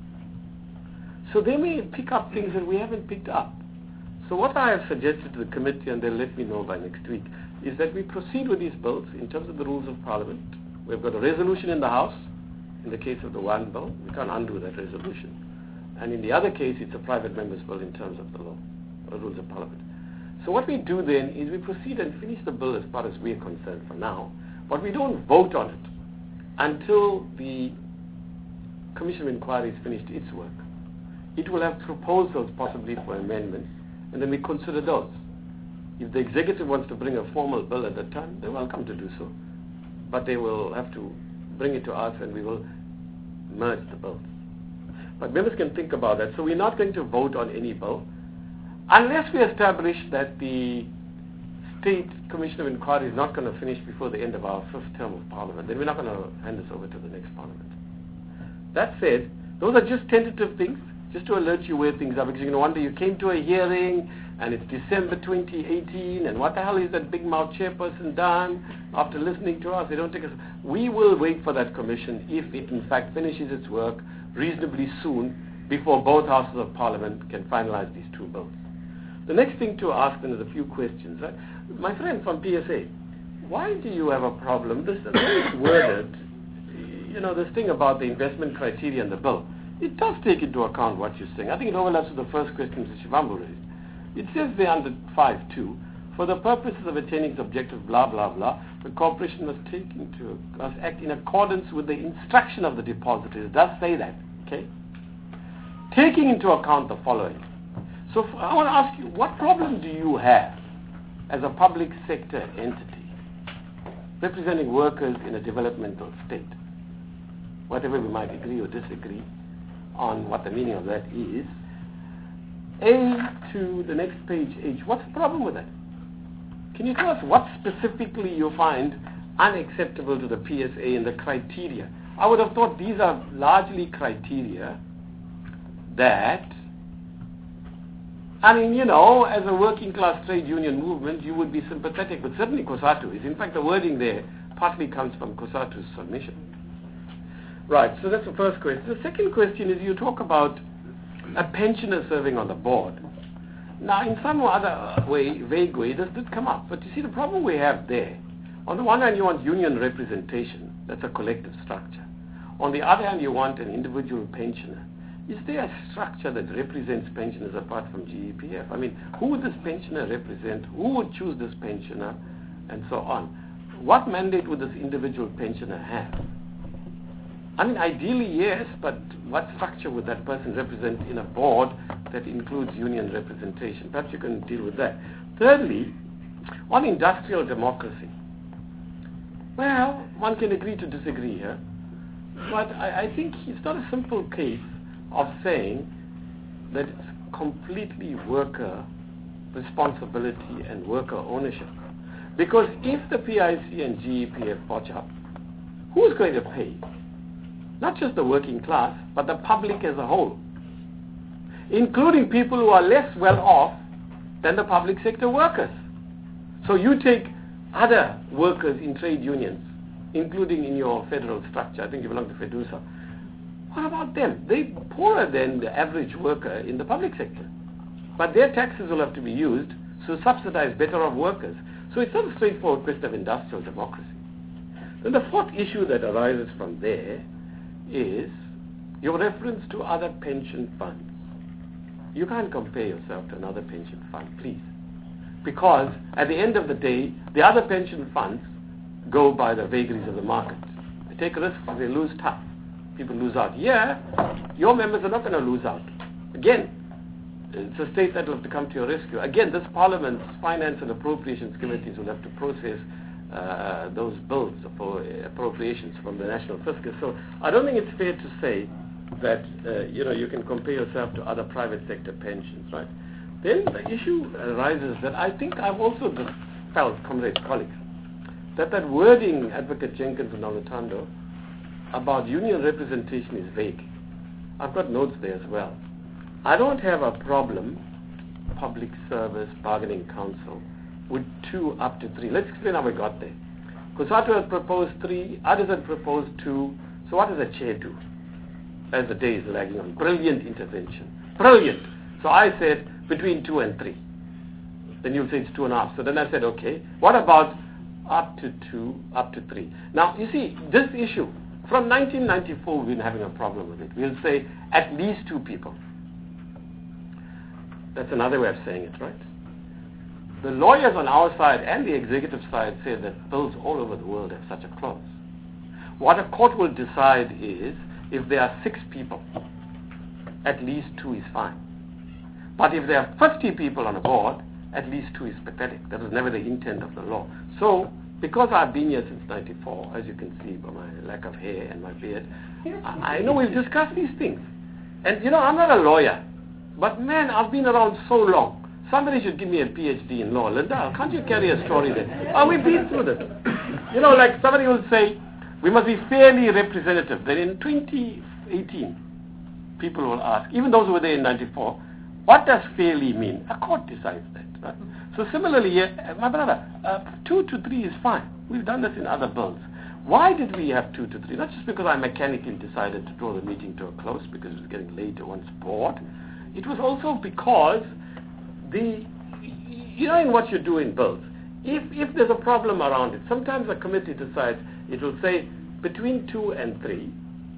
So they may pick up things that we haven't picked up. So what I have suggested to the committee, and they'll let me know by next week, is that we proceed with these bills in terms of the rules of Parliament. We've got a resolution in the House. In the case of the one bill, we can't undo that resolution. And in the other case, it's a private member's bill in terms of the law, the rules of Parliament. So what we do then is we proceed and finish the bill as far as we are concerned for now, but we don't vote on it until the Commission of Inquiry has finished its work. It will have proposals possibly for amendments, and then we consider those. If the executive wants to bring a formal bill at that time, they're welcome to do so. But they will have to bring it to us, and we will merge the bills. But members can think about that. So we're not going to vote on any bill unless we establish that the State Commission of Inquiry is not going to finish before the end of our fifth term of Parliament. Then we're not going to hand this over to the next Parliament. That said, those are just tentative things, just to alert you where things are, because you know, one day you came to a hearing and it's December twenty eighteen, and what the hell is that big mouth chairperson done after listening to us? They don't take us. We will wait for that commission if it in fact finishes its work reasonably soon before both houses of Parliament can finalize these two bills. The next thing to ask then is a few questions. Right? My friend from P S A, why do you have a problem? This the way it's worded, you know, this thing about the investment criteria in the bill, it does take into account what you're saying. I think it overlaps with the first question Mister Shivambu raised. It says there under five two, for the purposes of attaining its objective, blah, blah, blah, the corporation must take into must act in accordance with the instruction of the depositors. It does say that, okay? Taking into account the following. So f- I want to ask you, what problem do you have as a public sector entity representing workers in a developmental state? Whatever we might agree or disagree on what the meaning of that is. A to the next page, H. What's the problem with that? Can you tell us what specifically you find unacceptable to the P S A in the criteria? I would have thought these are largely criteria that, I mean, you know, as a working class trade union movement, you would be sympathetic, but certainly COSATU is. In fact, the wording there partly comes from COSATU's submission. Right, so that's the first question. The second question is you talk about a pensioner serving on the board. Now, in some other way, vague way, this did come up. But you see, the problem we have there, on the one hand, you want union representation. That's a collective structure. On the other hand, you want an individual pensioner. Is there a structure that represents pensioners apart from G E P F? I mean, who would this pensioner represent? Who would choose this pensioner? And so on. What mandate would this individual pensioner have? I mean, ideally, yes, but what structure would that person represent in a board that includes union representation? Perhaps you can deal with that. Thirdly, on industrial democracy. Well, one can agree to disagree here, but I, I think it's not a simple case of saying that it's completely worker responsibility and worker ownership. Because if the P I C and G E P F botch up, who's going to pay? Not just the working class, but the public as a whole, including people who are less well off than the public sector workers. So you take other workers in trade unions including in your federal structure. I think you belong to FEDUSA. What about them? They're poorer than the average worker in the public sector. But their taxes will have to be used to subsidize better off workers. So it's not a straightforward question of industrial democracy. Then the fourth issue that arises from there is your reference to other pension funds. You can't compare yourself to another pension fund, please. Because at the end of the day, the other pension funds go by the vagaries of the market. They take risks, they lose tough. People lose out. Yeah, your members are not going to lose out. Again, it's a state that will have to come to your rescue. Again, this Parliament's Finance and Appropriations Committees will have to process uh, those bills for appropriations from the National Fiscus. So I don't think it's fair to say that uh, you know you can compare yourself to other private sector pensions, right? Then the issue arises that I think I've also just felt, comrades, colleagues, that that wording, Advocate Jenkins and Olutando, about union representation is vague. I've got notes there as well. I don't have a problem, Public Service Bargaining Council, with two up to three. Let's explain how we got there. COSATU had proposed three, others had proposed two. So what does the chair do as the day is lagging on? Brilliant intervention. Brilliant. So I said between two and three. Then you'll say it's two and a half. So then I said, okay, what about up to two, up to three? Now, you see, this issue, from nineteen ninety-four, we've been having a problem with it. We'll say at least two people. That's another way of saying it, right? The lawyers on our side and the executive side say that bills all over the world have such a clause. What a court will decide is, if there are six people, at least two is fine. But if there are fifty people on a board, at least two is pathetic. That was never the intent of the law. So, because I've been here since ninety-four, as you can see by my lack of hair and my beard, I, I know we've discussed these things. And you know, I'm not a lawyer, but man, I've been around so long. Somebody should give me a PhD in law. Linda, can't you carry a story there? Oh, we've been through this. You know, like somebody will say, we must be fairly representative. Then in twenty eighteen, people will ask, even those who were there in ninety-four, what does fairly mean? A court decides that. Right? So similarly, here, my brother, uh, two to three is fine. We've done this in other bills. Why did we have two to three? Not just because I mechanically decided to draw the meeting to a close because it was getting late to one's board. It was also because the, you know, in what you do in bills, if if there's a problem around it, sometimes a committee decides it will say between two and three,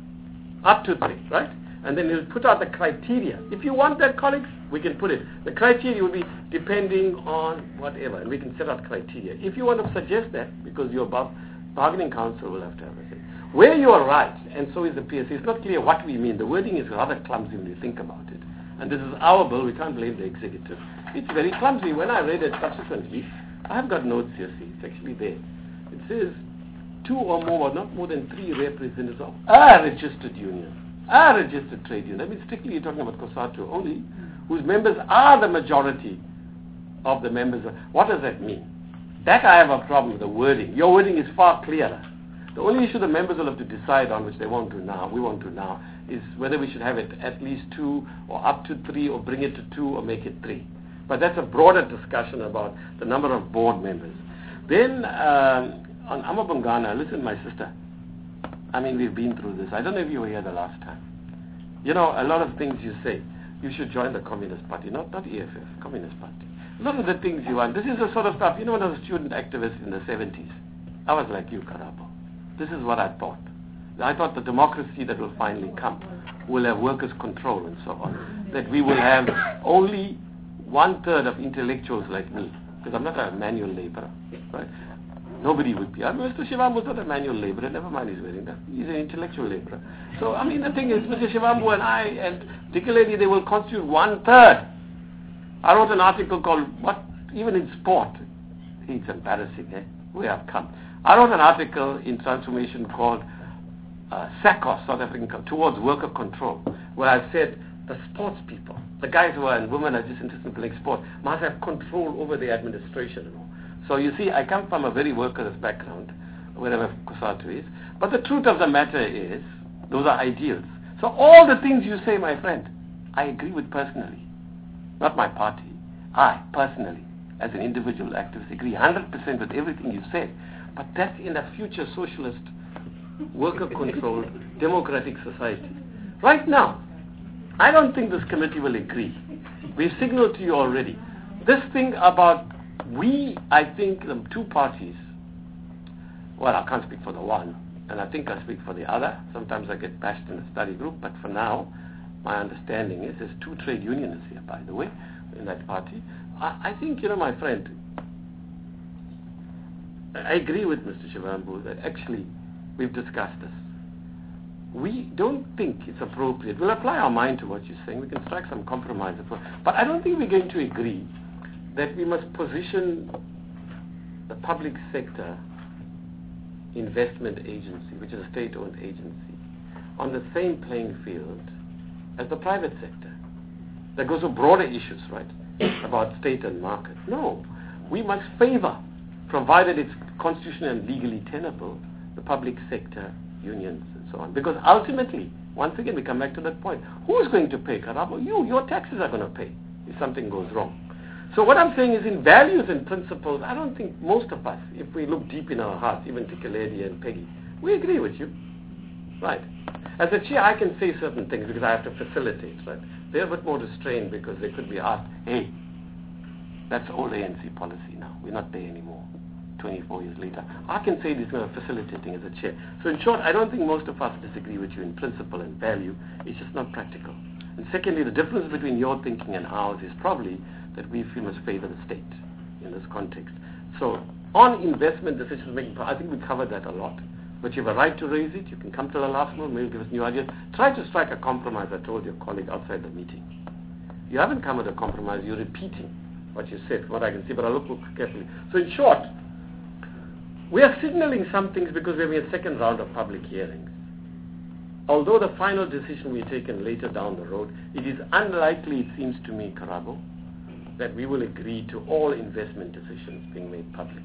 up to three, right? And then it'll put out the criteria. If you want that, colleagues, we can put it. The criteria will be depending on whatever, and we can set out criteria. If you want to suggest that, because you're above, bargaining council will have to have a say. Where you are right, and so is the P S A, it's not clear what we mean. The wording is rather clumsy when you think about it. And this is our bill, we can't blame the executive. It's very clumsy. When I read it subsequently, I've got notes here, see, it's actually there. It says two or more, not more than three representatives of a registered union. A registered trade union. I mean, strictly you're talking about COSATU only, whose members are the majority of the members. What does that mean? That I have a problem with the wording. Your wording is far clearer. The only issue the members will have to decide on, which they won't do now, we won't do now, is whether we should have it at least two or up to three or bring it to two or make it three. But that's a broader discussion about the number of board members. Then um, on Amabungana, listen, my sister, I mean, we've been through this. I don't know if you were here the last time. You know, a lot of things you say, you should join the Communist Party, not, not E F F, Communist Party. A lot of the things you want, this is the sort of stuff, you know, when I was a student activist in the seventies, I was like you, Karabo. This is what I thought. I thought the democracy that will finally come will have workers' control and so on. That we will have only one-third of intellectuals like me, because I'm not a manual laborer, right? Nobody would be. I mean, Mister Shivambu is not a manual laborer, never mind he's wearing that. He's an intellectual laborer. So, I mean, the thing is, Mister Shivambu and I, and particularly they will constitute one-third. I wrote an article called, what, even in sport, it's embarrassing, eh, where I've come. I wrote an article in Transformation called uh, SACOS, South African, towards worker control, where I said the sports people, the guys who are and women are just interested in playing sport, must have control over the administration and all. So you see, I come from a very workers' background, wherever COSATU is. But the truth of the matter is, those are ideals. So all the things you say, my friend, I agree with personally. Not my party. I, personally, as an individual activist, agree one hundred percent with everything you said. But that's in a future socialist, worker-controlled, democratic society. Right now, I don't think this committee will agree. We've signaled to you already. This thing about we, I think the two parties, well, I can't speak for the one, and I think I speak for the other. Sometimes I get bashed in the study group, but for now, my understanding is there's two trade unionists here, by the way, in that party. I, I think, you know, my friend, I agree with Mister Shivambu that actually we've discussed this. We don't think it's appropriate. We'll apply our mind to what you're saying. We can strike some compromise. But I don't think we're going to agree that we must position the public sector investment agency, which is a state-owned agency, on the same playing field as the private sector. That goes to broader issues, right, about state and market. No, we must favor, provided it's constitutional and legally tenable, the public sector unions and so on. Because ultimately, once again, we come back to that point. Who's going to pay, Karabo? You, your taxes are going to pay if something goes wrong. So what I'm saying is in values and principles, I don't think most of us, if we look deep in our hearts, even Tikeledi and Peggy, we agree with you. Right. As a chair, I can say certain things because I have to facilitate, right? They're a bit more restrained because they could be asked, hey, that's old A N C policy now. We're not there anymore. twenty-four years later. I can say this kind of facilitating as a chair. So in short, I don't think most of us disagree with you in principle and value. It's just not practical. And secondly, the difference between your thinking and ours is probably that we feel must favor the state in this context. So on investment decision making, I think we covered that a lot. But you have a right to raise it. You can come to the last moment, maybe give us new ideas. Try to strike a compromise, I told your colleague outside the meeting. You haven't come with a compromise, you're repeating what you said, from what I can see, but I'll look carefully. So in short, we are signaling some things because we're having a second round of public hearings. Although the final decision will be taken later down the road, it is unlikely, it seems to me, Karabo, that we will agree to all investment decisions being made public.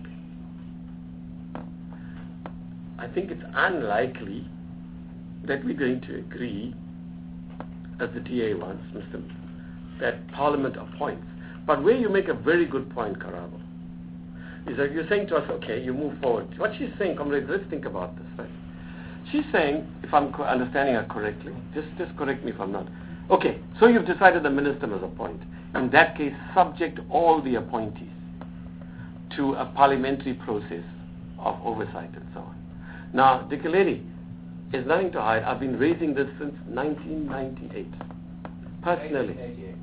I think it's unlikely that we're going to agree, as the D A wants, Mister that Parliament appoints. But where you make a very good point, Karabo, is that you're saying to us, okay, you move forward. What she's saying, comrades, let's think about this, right? She's saying, if I'm co- understanding her correctly, just, just correct me if I'm not. Okay, so you've decided the minister must appoint. In that case, subject all the appointees to a parliamentary process of oversight and so on. Now, Dikeledi, there's nothing to hide. I've been raising this since nineteen ninety-eight, personally.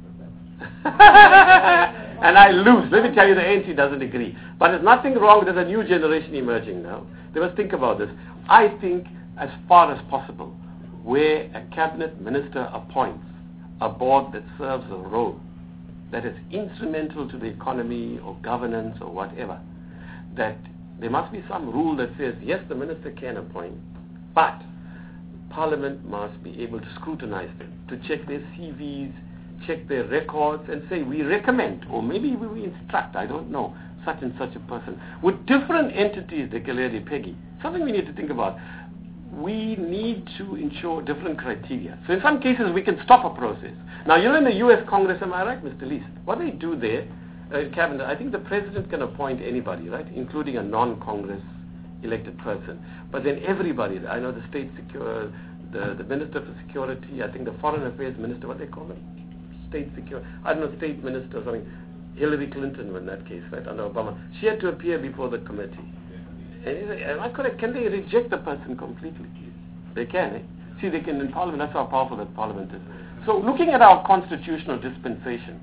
And I lose. Let me tell you, the A N C doesn't agree. But there's nothing wrong. There's a new generation emerging now. They must think about this. I think, as far as possible, where a cabinet minister appoints a board that serves a role that is instrumental to the economy or governance or whatever, that there must be some rule that says, yes, the minister can appoint, but Parliament must be able to scrutinize them, to check their C Vs, check their records, and say, we recommend, or maybe we instruct, I don't know, such and such a person. With different entities, the Keledi Peggy, something we need to think about. We need to ensure different criteria. So in some cases, we can stop a process. Now, you're in the U S Congress, am I right, Mister Lees? What they do there, uh, in cabinet, I think the president can appoint anybody, right, including a non-Congress elected person. But then everybody, I know the state secure, the, the minister for security, I think the foreign affairs minister, what they call it? State security, I don't know, state minister or something. Hillary Clinton in that case, right, under Obama. She had to appear before the committee. And am I correct? Can they reject the person completely? They can, eh? See, they can in Parliament. That's how powerful that Parliament is. So looking at our constitutional dispensation,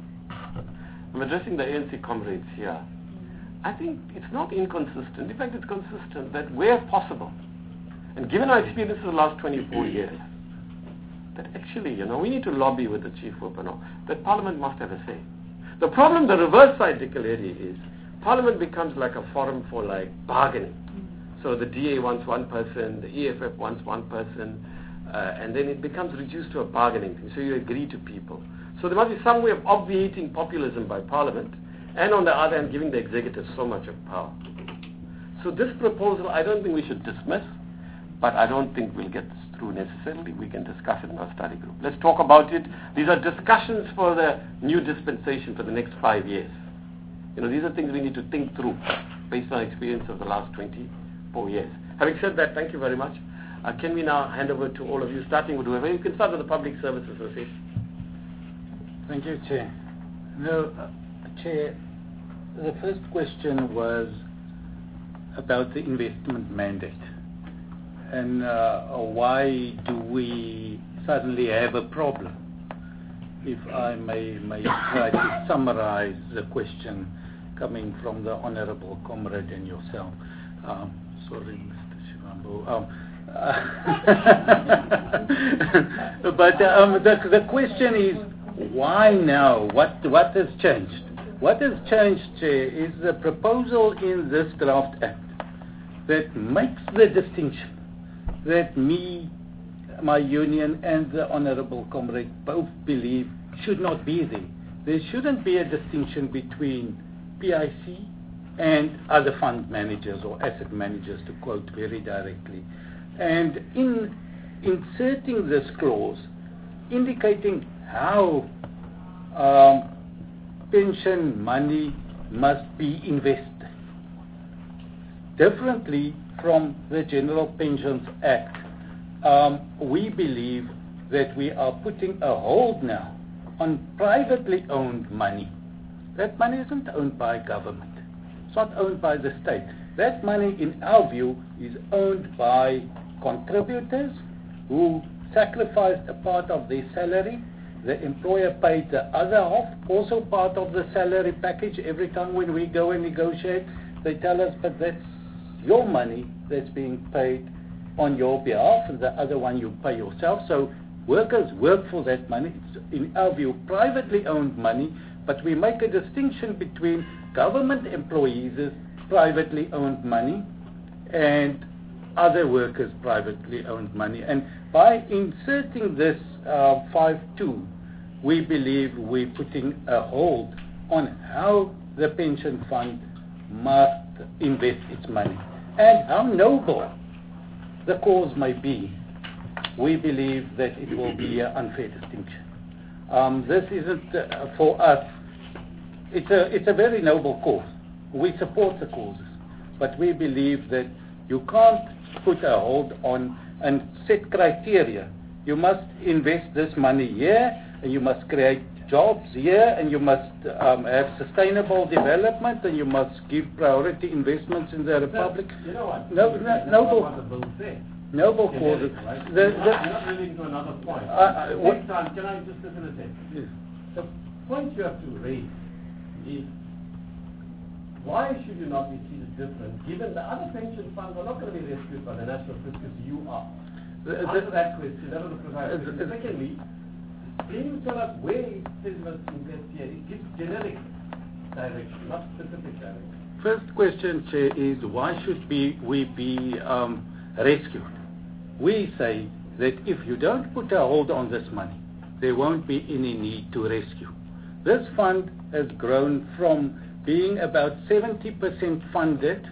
I'm addressing the A N C comrades here. I think it's not inconsistent. In fact, it's consistent that where possible, and given our experience of the last twenty-four years, that actually, you know, we need to lobby with the Chief Whip and all, that Parliament must have a say. The problem, the reverse side, Dikeledi, is Parliament becomes like a forum for like bargaining. So the D A wants one person, the E F F wants one person, uh, and then it becomes reduced to a bargaining thing. So you agree to people. So there must be some way of obviating populism by Parliament, and on the other hand, giving the executive so much of power. So this proposal, I don't think we should dismiss, but I don't think we'll get this through necessarily. We can discuss it in our study group. Let's talk about it. These are discussions for the new dispensation for the next five years. You know, these are things we need to think through based on experience of the last twenty four years. Having said that, thank you very much. Uh, can we now hand over to all of you, starting with whoever? You can start with the Public Service Association. Thank you, Chair. No, uh, Chair, the first question was about the investment mandate. And uh, why do we suddenly have a problem? If I may, may try to summarize the question coming from the Honourable Comrade and yourself. Um, sorry, Mister Shivambu. Um, uh, but um, the, the question is, why now? What, what has changed? What has changed, Chair, is the proposal in this draft act that makes the distinction that me, my union, and the Honourable Comrade both believe should not be there. There shouldn't be a distinction between P I C and other fund managers or asset managers, to quote very directly. And in inserting this clause, indicating how um, pension money must be invested, differently from the General Pensions Act, um, we believe that we are putting a hold now on privately owned money. That money isn't owned by government. It's not owned by the state. That money, in our view, is owned by contributors who sacrificed a part of their salary. The employer paid the other half, also part of the salary package. Every time when we go and negotiate, they tell us, but that's your money that's being paid on your behalf, and the other one you pay yourself. So workers work for that money. It's, in our view, privately owned money, but we make a distinction between government employees' privately owned money and other workers' privately owned money. And by inserting this uh, five two, we believe we're putting a hold on how the pension fund must invest its money. And how noble the cause may be, we believe that it will be an unfair distinction. Um, this isn't uh, for us. It's a, it's a very noble cause. We support the causes. But we believe that you can't put a hold on and set criteria. You must invest this money here, and you must create jobs here, and you must um, have sustainable development, and you must give priority investments in the Republic. You know what? No, no, That's noble, not what the bill says. noble causes. Generic, right? The- You're the- not, you're not leading to another point. Uh, uh, what- Next time, can I just facilitate? Yes. The point you have to raise is, why should you not be treated different, given the other pension funds are not going to be rescued by the National Fiscus, you are? The- the- Answer that question, that was the precise Uh, question. the- Secondly, can you tell us where it says must invest here? It gives generic direction, not specific direction. First question, Chair, is why should be, we be um, rescued? We say that if you don't put a hold on this money, there won't be any need to rescue. This fund has grown from being about seventy percent funded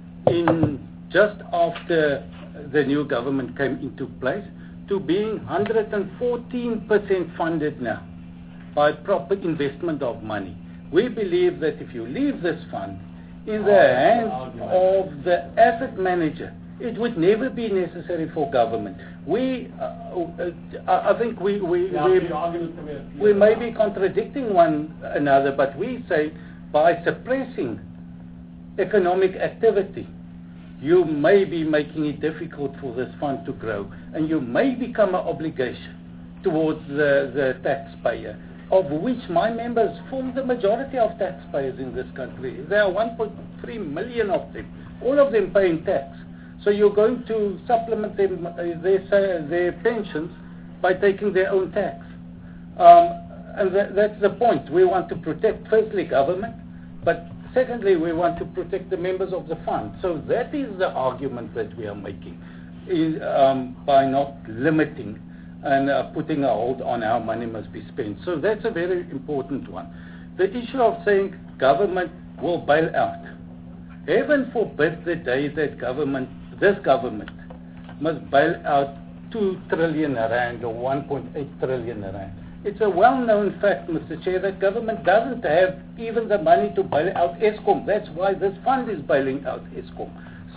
in just after the new government came into place to being one hundred fourteen percent funded now by proper investment of money. We believe that if you leave this fund in the hands of the asset manager, it would never be necessary for government. We, uh, uh, I think we, we, Yeah, we, the arguments can be- we may be contradicting one another, but we say by suppressing economic activity, you may be making it difficult for this fund to grow, and you may become an obligation towards the, the taxpayer, of which my members form the majority of taxpayers in this country. There are one point three million of them, all of them paying tax. So you're going to supplement them, uh, their, their pensions by taking their own tax. Um, and that, that's the point. We want to protect, firstly, government, but secondly, we want to protect the members of the fund. So that is the argument that we are making, is, um, by not limiting and uh, putting a hold on how money must be spent. So that's a very important one. The issue of saying government will bail out. Heaven forbid the day that government, this government, must bail out two trillion rand or one point eight trillion rand. It's a well-known fact, Mister Chair, that government doesn't have even the money to bail out Eskom. That's why this fund is bailing out Eskom.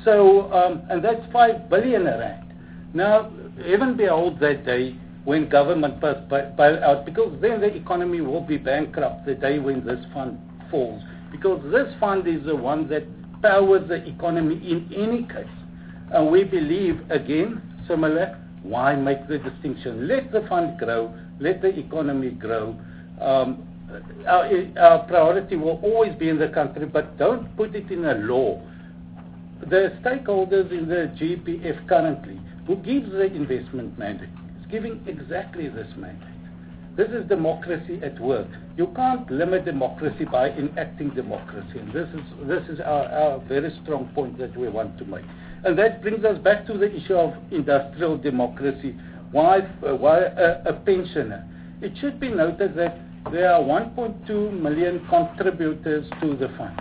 So, um, and that's five billion rand. Now, heaven behold that day when government must bail out, because then the economy will be bankrupt the day when this fund falls. Because this fund is the one that powers the economy in any case. And we believe, again, similar, why make the distinction? Let the fund grow, let the economy grow. Um, our, our priority will always be in the country, but don't put it in a law. The stakeholders in the G P F currently, who gives the investment mandate, is giving exactly this mandate. This is democracy at work. You can't limit democracy by enacting democracy. And this is, this is our, our very strong point that we want to make. And that brings us back to the issue of industrial democracy. Why, uh, why a, a pensioner? It should be noted that there are one point two million contributors to the fund,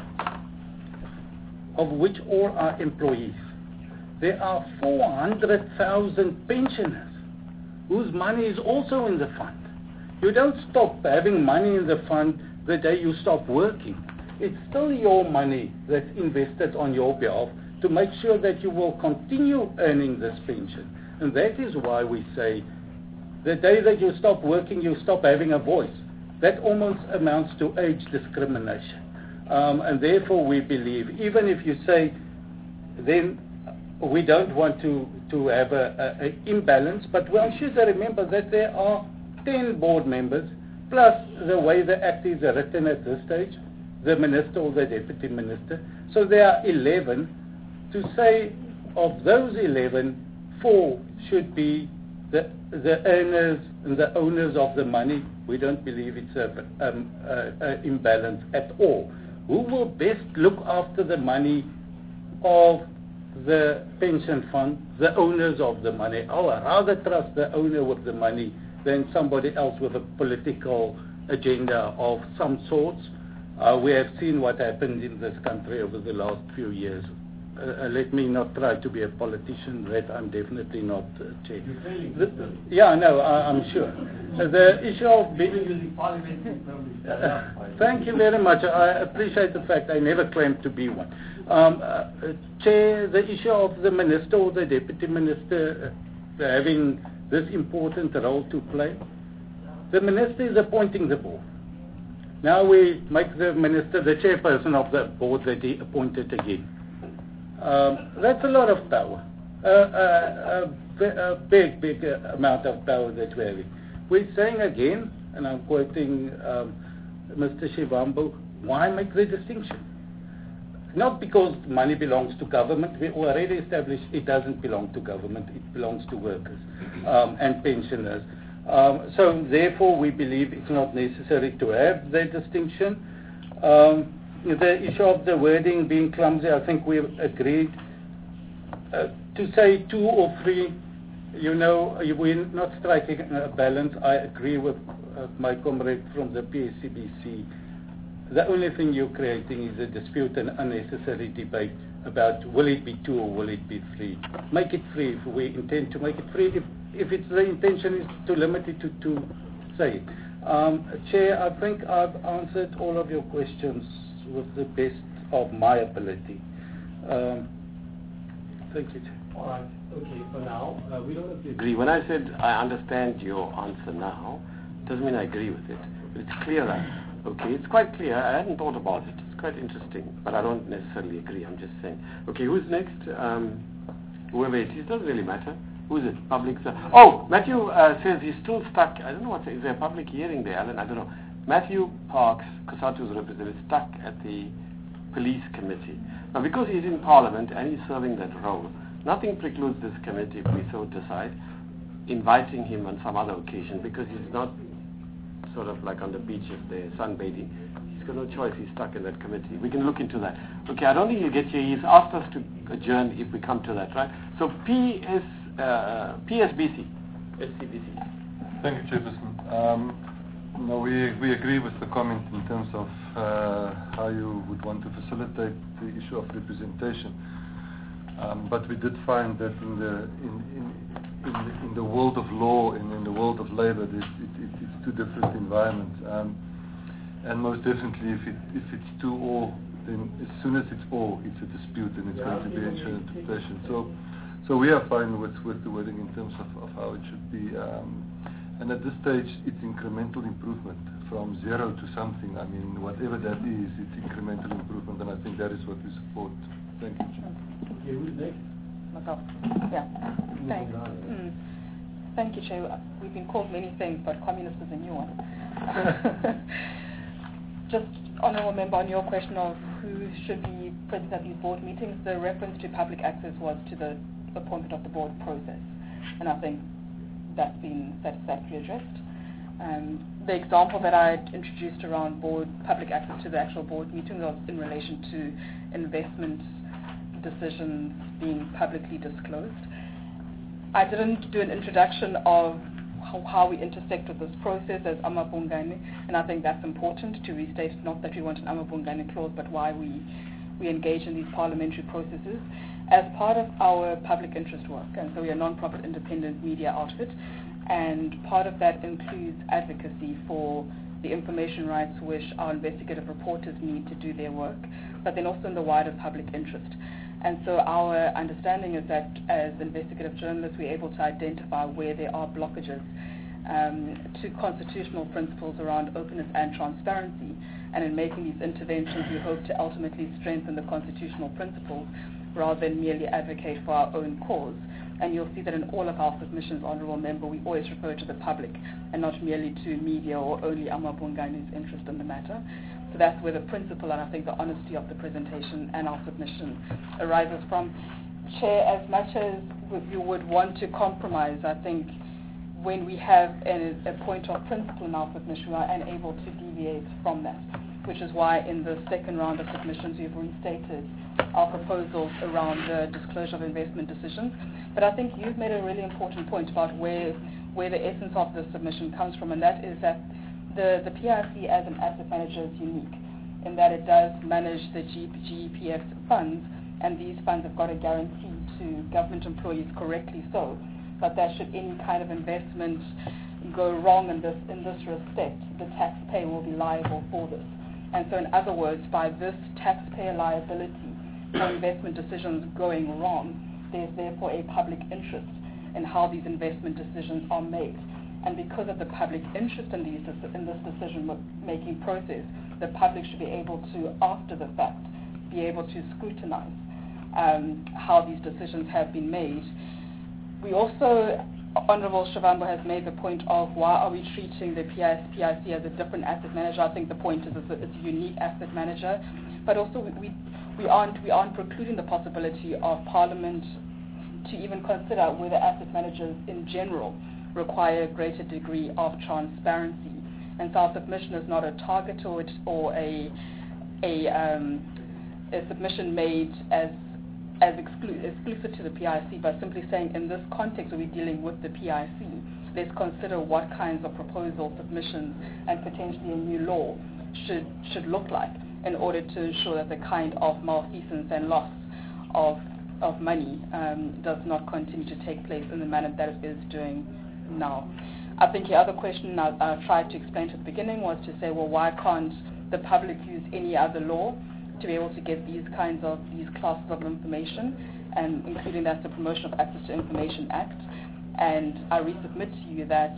of which all are employees. There are four hundred thousand pensioners whose money is also in the fund. You don't stop having money in the fund the day you stop working. It's still your money that's invested on your behalf to make sure that you will continue earning this pension. And that is why we say the day that you stop working, you stop having a voice. That almost amounts to age discrimination. Um, and therefore we believe, even if you say, then we don't want to, to have an imbalance, but one should remember that there are ten board members, plus the way the act is written at this stage, the minister or the deputy minister. So there are eleven. To say of those eleven, four should be the, the earners and the owners of the money. We don't believe it's an um, a, a imbalance at all. Who will best look after the money of the pension fund, the owners of the money? I would rather trust the owner with the money than somebody else with a political agenda of some sorts. Uh, we have seen what happened in this country over the last few years. Uh, let me not try to be a politician, that I'm definitely not, uh, Chair. The, yeah, no, I, I'm sure. Uh, the issue of being... Uh, thank you very much. I appreciate the fact I never claimed to be one. Um, uh, Chair, the issue of the minister or the deputy minister uh, having this important role to play, the minister is appointing the board. Now we make the minister the chairperson of the board that he appointed again. Um, that's a lot of power, uh, uh, a, a big, big uh, amount of power that we're having. We're saying again, and I'm quoting um, Mister Shivambu, why make the distinction? Not because money belongs to government. We already established it doesn't belong to government. It belongs to workers um, and pensioners. Um, so therefore, we believe it's not necessary to have that distinction. Um, The issue of the wording being clumsy, I think we've agreed. Uh, to say two or three, you know, we're not striking a balance. I agree with uh, my comrade from the P S C B C. The only thing you're creating is a dispute and unnecessary debate about will it be two or will it be three. Make it three if we intend to make it three. If, if it's the intention is to limit it to two, say it. Um, Chair, I think I've answered all of your questions with the best of my ability. Um, thank you, Chair. All right. Okay. For now, uh, we don't have to agree. When I said I understand your answer now, doesn't mean I agree with it. But it's clearer. Okay. It's quite clear. I hadn't thought about it. It's quite interesting, but I don't necessarily agree. I'm just saying. Okay. Who's next? Um, whoever it is, it doesn't really matter. Who is it? Public. Oh, Matthew uh, says he's still stuck. I don't know what. Is there a public hearing there, Alan? I don't know. Matthew Parks, COSATU's representative, is stuck at the police committee. Now, because he's in Parliament and he's serving that role, nothing precludes this committee, if we so decide, inviting him on some other occasion, because he's not sort of like on the beaches there, sunbathing. He's got no choice. He's stuck in that committee. We can look into that. Okay, I don't think he'll get here. He's asked us to adjourn if we come to that, right? So P S, uh, P S B C, S C B C. Thank you, Chairperson. Um, No, we we agree with the comment in terms of uh, how you would want to facilitate the issue of representation. Um, but we did find that in the in in, in, the, in the world of law and in the world of labour, it, it, it, it's two different environments. Um, and most definitely, if it if it's two or then as soon as it's all, it's a dispute and it's going to be an interpretation. So, so we are fine with, with the wording in terms of, of how it should be. Um, and at this stage, it's incremental improvement from zero to something. I mean, whatever that is, it's incremental improvement, and I think that is what we support. Thank you, Chair. Okay, who's next? Myself. Yeah. Thanks. Mm. Thank you, Chair. We've been called many things, but communist is a new one. Just, Honourable Member, on your question of who should be present at these board meetings, the reference to public access was to the appointment of the board process, and I think that's been satisfactorily addressed. Um, the example that I introduced around board public access to the actual board meeting was in relation to investment decisions being publicly disclosed. I didn't do an introduction of how, how we intersect with this process as Amabungane, and I think that's important to restate, not that we want an Amabungane clause, but why we, we engage in these parliamentary processes as part of our public interest work. And so we are a non-profit independent media outfit, and part of that includes advocacy for the information rights which our investigative reporters need to do their work, but then also in the wider public interest. And so our understanding is that as investigative journalists, we're able to identify where there are blockages um, to constitutional principles around openness and transparency. And in making these interventions, we hope to ultimately strengthen the constitutional principles rather than merely advocate for our own cause. And you'll see that in all of our submissions, Honourable Member, we always refer to the public and not merely to media or only Amabungane's interest in the matter. So that's where the principle and I think the honesty of the presentation and our submission arises from. Chair, as much as you would want to compromise, I think when we have a, a point of principle in our submission, we are unable to deviate from that, which is why in the second round of submissions we've restated our proposals around the disclosure of investment decisions. But I think you've made a really important point about where, where the essence of the submission comes from, and that is that The, the P I C as an asset manager is unique in that it does manage the G E P F funds, and these funds have got a guarantee to government employees, correctly so, but that should any kind of investment go wrong in this, in this respect, the taxpayer will be liable for this. And so in other words, by this taxpayer liability for investment decisions going wrong, there's therefore a public interest in how these investment decisions are made. And because of the public interest in, these, in this decision-making process, the public should be able to, after the fact, be able to scrutinize um, how these decisions have been made. We also, Honourable Shavambo has made the point of why are we treating the P I C as a different asset manager. I think the point is that it's a unique asset manager, but also we, we, we, aren't, we aren't precluding the possibility of Parliament to even consider whether asset managers in general require a greater degree of transparency. And so our submission is not a target or, or a, a, um, a submission made as, as exclu- exclusive to the P I C, but simply saying in this context where we're dealing with the P I C, let's consider what kinds of proposal submissions and potentially a new law should, should look like in order to ensure that the kind of malfeasance and loss of, of money um, does not continue to take place in the manner that it is doing now. I think the other question I, I tried to explain at the beginning was to say, well, why can't the public use any other law to be able to get these kinds of, these classes of information, and including that's the Promotion of Access to Information Act. And I resubmit to you that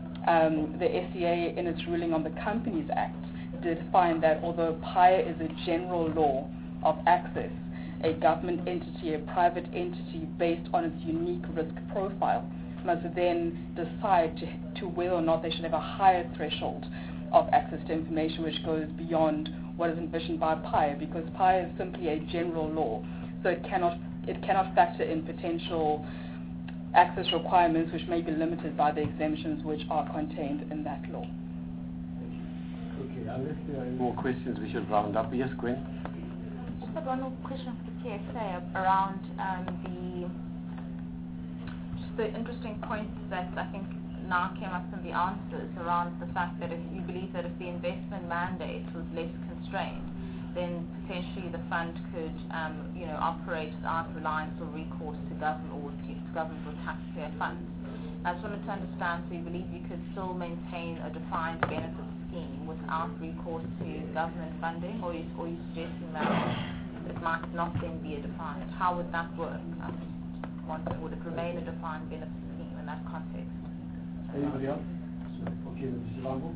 um, the S C A in its ruling on the Companies Act did find that although P I A is a general law of access, a government entity, a private entity based on its unique risk profile, must then decide to, to whether or not they should have a higher threshold of access to information which goes beyond what is envisioned by P I A, because P I A is simply a general law, so it cannot it cannot factor in potential access requirements which may be limited by the exemptions which are contained in that law. Okay, unless there are any More questions, we should round up. Yes, Gwen? Just got one more question for the P S A around um, the the interesting points that I think now came up in the answers around the fact that if you believe that if the investment mandate was less constrained, then potentially the fund could, um, you know, operate without reliance or recourse to government or to government or taxpayer funds. I just wanted to understand, so you believe you could still maintain a defined benefit scheme without recourse to government funding, or, you, or are you suggesting that it might not then be a defined? How would that work? I just wonder, would it remain a defined benefit scheme in that context? Anybody else? Okay, Mister Lambo.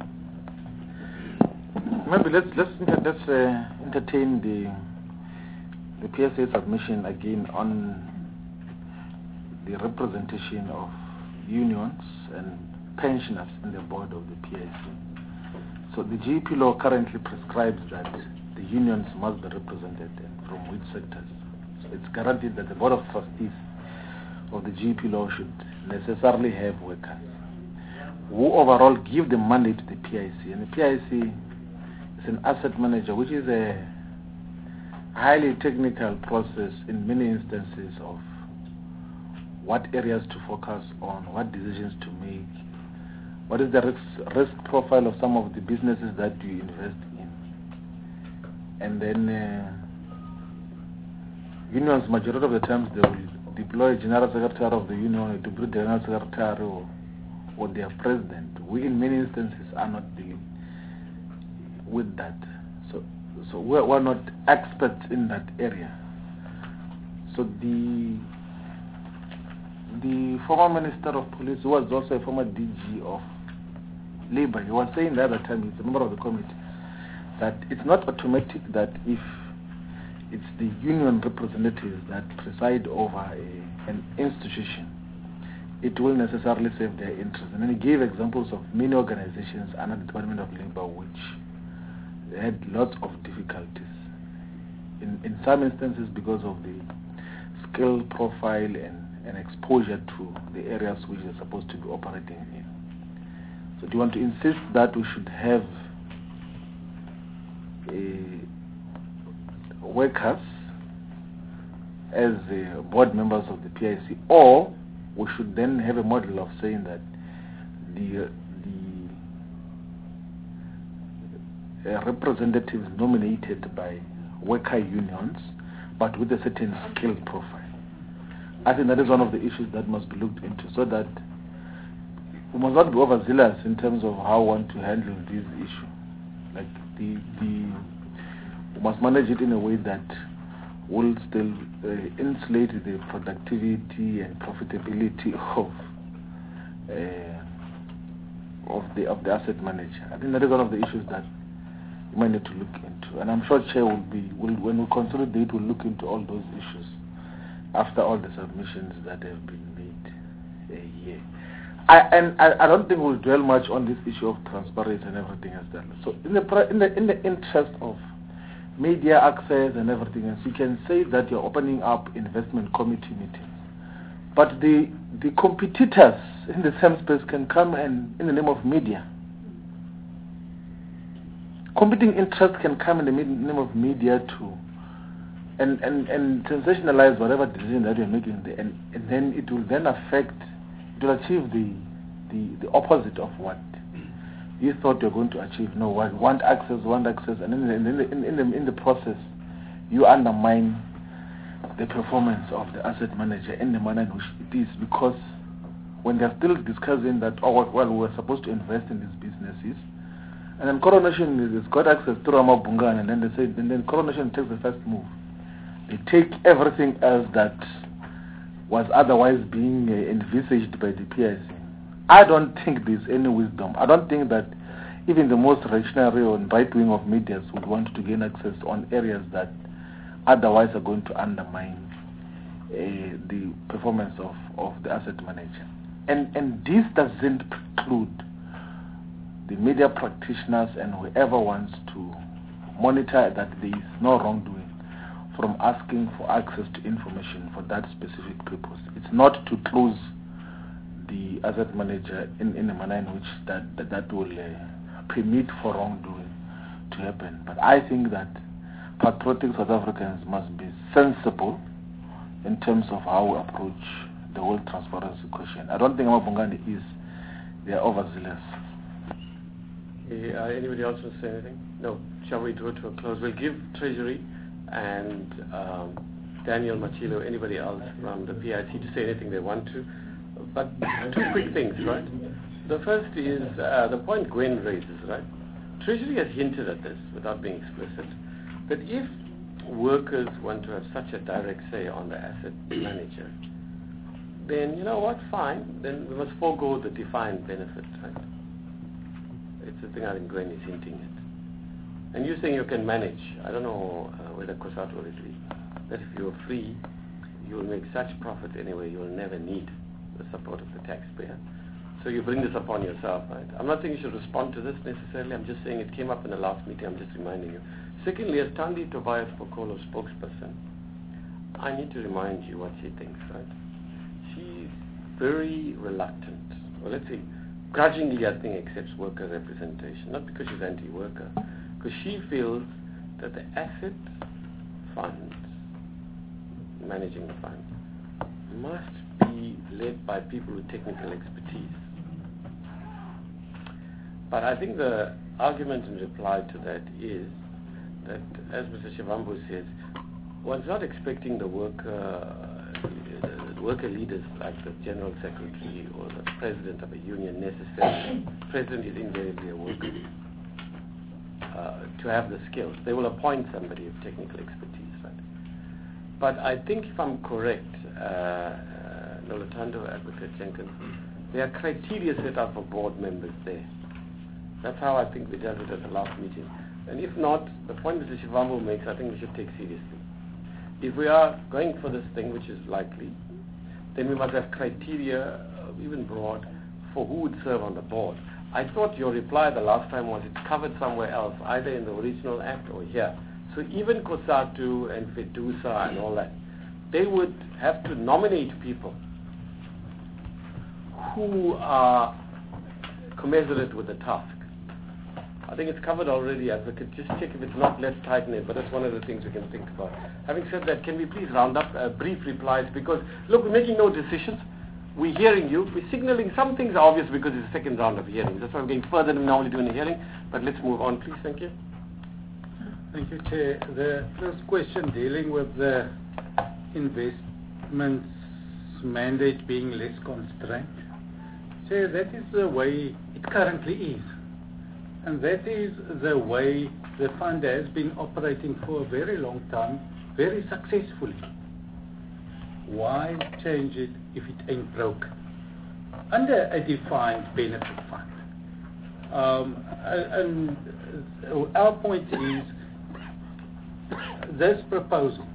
Maybe let's let's inter- let's uh, entertain the the P S A submission again on the representation of unions and pensioners in the board of the P I C. So the G E P law currently prescribes that the unions must be represented, and from which sectors. So it's guaranteed that the board of trustees of the G E P law should necessarily have workers who overall give the money to the P I C. And the P I C is an asset manager, which is a highly technical process in many instances of what areas to focus on, what decisions to make, what is the risk, risk profile of some of the businesses that you invest in. And then uh, unions, majority of the times, they will deploy a general secretary of the union, a deputy general secretary, or, or their president. We, in many instances, are not dealing with that. So, so we're, we're not experts in that area. So the the former Minister of Police, who was also a former D G of Labour, he was saying the other time, he's a member of the committee, that it's not automatic that if it's the union representatives that preside over a, an institution, it will necessarily serve their interests. And then he gave examples of many organizations under the Department of Labour which had lots of difficulties. In, in some instances because of the skill profile and, and exposure to the areas which they're supposed to be operating in. So do you want to insist that we should have a workers as uh, board members of the P I C, or we should then have a model of saying that the uh, the uh, representatives nominated by worker unions, but with a certain skill profile. I think that is one of the issues that must be looked into, so that we must not be overzealous in terms of how we want to handle this issue. Like the the we must manage it in a way that will still uh, insulate the productivity and profitability of uh, of the of the asset manager. I think that is one of the issues that we might need to look into, and I'm sure Chair will be will when we consolidate, we'll look into all those issues after all the submissions that have been made uh, here. I, and I, I don't think we'll dwell much on this issue of transparency and everything else. That so in the in the in the interest of media access and everything else, you can say that you're opening up investment committee meetings, but the the competitors in the same space can come and in the name of media. Competing interests can come in the name of media too, and and, and sensationalize whatever decision that you're making, there, and, and then it will then affect, it will achieve the, the, the opposite of what you thought you're going to achieve. No, want access, want access, and in the, in the, in the, in the process, you undermine the performance of the asset manager in the manner in which it is, because when they're still discussing that, oh, well, we're supposed to invest in these businesses, and then Coronation has got access to Rama Bungan, and then they say, and then Coronation takes the first move. They take everything else that was otherwise being uh, envisaged by the P I C. I don't think there's any wisdom. I don't think that even the most reactionary or right wing of media would want to gain access on areas that otherwise are going to undermine uh, the performance of, of the asset manager. And and this doesn't preclude the media practitioners and whoever wants to monitor that there is no wrongdoing from asking for access to information for that specific purpose. It's not to close the asset manager in, in a manner in which that that, that will uh, permit for wrongdoing to happen. But I think that patriotic South Africans must be sensible in terms of how we approach the whole transparency question. I don't think Amabungani is. They are overzealous. Uh, anybody else want to say anything? No. Shall we draw to a close? We'll give Treasury and um, Daniel Machilo, anybody else from the P I C to say anything they want to. But two quick things, right? The first is uh, the point Gwen raises, right? Treasury has hinted at this without being explicit, that if workers want to have such a direct say on the asset manager, then you know what, fine, then we must forego the defined benefits, right? It's the thing I think Gwen is hinting at. And you're saying you can manage. I don't know uh, whether COSATU will agree that if you're free, you will make such profit anyway, you will never need the support of the taxpayer. So you bring this upon yourself, right? I'm not saying you should respond to this necessarily. I'm just saying it came up in the last meeting. I'm just reminding you. Secondly, as Thandi Tobias Pokolo spokesperson, I need to remind you what she thinks, right? She's very reluctant, or let's say, grudgingly, I think, accepts worker representation, not because she's anti-worker, because she feels that the asset funds, managing the fund, must be led by people with technical expertise. But I think the argument in reply to that is that, as Mister Shivambu says, one's not expecting the worker, uh, the worker leaders like the General Secretary or the President of a union necessarily, President is invariably a worker, uh, to have the skills. They will appoint somebody with technical expertise, right? But I think if I'm correct, uh, uh, Nolutando, Advocate Jenkins, there are criteria set out for board members there. That's how I think we dealt with it at the last meeting. And if not, the point Mister Shivambu makes, I think we should take seriously. If we are going for this thing, which is likely, then we must have criteria, uh, even broad, for who would serve on the board. I thought your reply the last time was it's covered somewhere else, either in the original act or here. So even COSATU and FEDUSA and all that, they would have to nominate people who are commensurate with the task. I think it's covered already, Advocate. Just check if it's not, let's tighten it, but that's one of the things we can think about. Having said that, can we please round up uh, brief replies? Because, look, we're making no decisions. We're hearing you. We're signaling some things are obvious because it's a second round of hearings. That's why we're going further than we normally do in a hearing. But let's move on, please. Thank you. Thank you, Chair. The first question dealing with the investments mandate being less constrained. Chair, that is the way it currently is. And that is the way the fund has been operating for a very long time, very successfully. Why change it if it ain't broke? Under a defined benefit fund. Um, and our point is, this proposal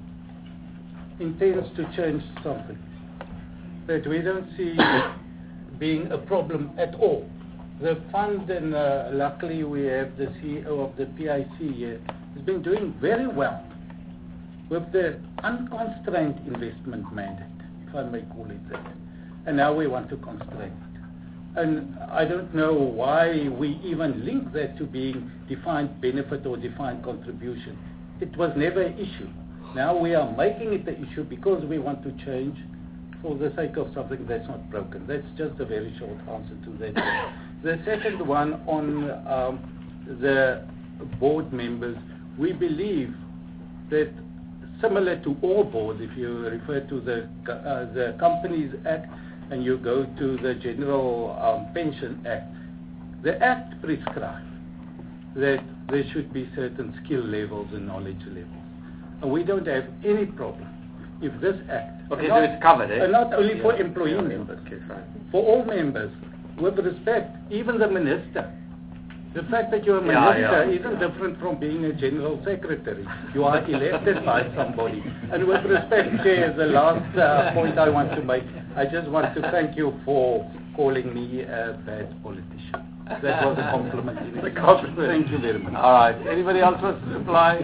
intends to change something that we don't see being a problem at all. The fund, and uh, luckily we have the C E O of the P I C here, has been doing very well with the unconstrained investment mandate, if I may call it that. And now we want to constrain it. And I don't know why we even link that to being defined benefit or defined contribution. It was never an issue. Now we are making it an issue because we want to change for the sake of something that's not broken. That's just a very short answer to that. The second one on um, the board members, we believe that similar to all boards, if you refer to the uh, the Companies Act and you go to the General um, Pension Act, the Act prescribes that there should be certain skill levels and knowledge levels. And we don't have any problem if this Act... Okay, so it's covered, eh? And not only yeah. for employee yeah, members, okay, fine. for all members, with respect, even the minister. The fact that you're a Yeah, minister yeah. isn't different from being a general secretary. You are elected by somebody. And with respect, Chair, the last uh, point I want to make, I just want to thank you for calling me a bad politician. That was a compliment. In a compliment. Thank you very much. All right. Anybody else wants to reply?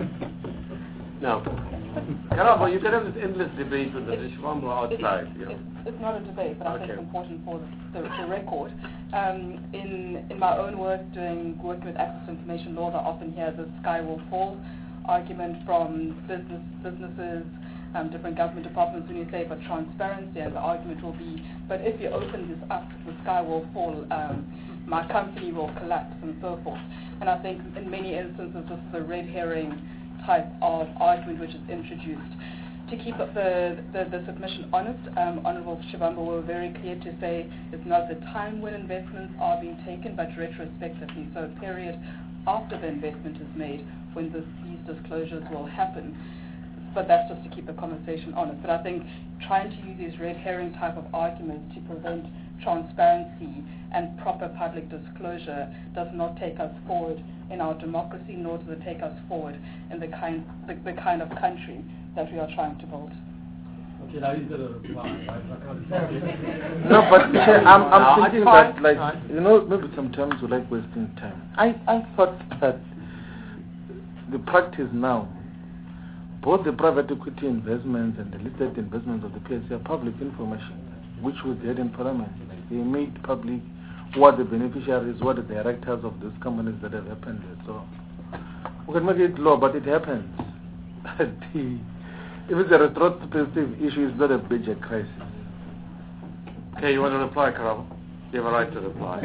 No. Karabo, you can have this endless debate with the Shivambu outside. It's, you know. it's, it's not a debate, but I think Okay. it's important for the, the, the record. Um, in in my own work, doing work with access to information law, I often hear the sky will fall argument from business businesses, um, different government departments when you say for transparency, and the argument will be, but if you open this up, the sky will fall, um, my company will collapse, and so forth. And I think in many instances this is a red herring type of argument which is introduced. to keep up the, the, the submission honest, um, Honourable Shivambu were very clear to say it's not the time when investments are being taken, but retrospectively, so a period after the investment is made when this, these disclosures will happen. But that's just to keep the conversation honest. But I think trying to use these red herring type of arguments to prevent transparency and proper public disclosure does not take us forward in our democracy, nor does it take us forward in the kind, the, the kind of country that we are trying to build. Okay, now he's going to reply, right? I can't No, but Chair, I'm, I'm No, thinking it's fine. that, like, Fine. you know, maybe sometimes we like wasting time. I, I thought that the practice now, both the private equity investments and the listed investments of the P S C are public information, which was there in Parliament. Like, they made public what the beneficiaries, what the directors of these companies that have happened there. So we can make it law, but it happens. the, if it's a retrospective issue, it's not a budget crisis. Okay, you want to reply, Karabo? You have a right to reply.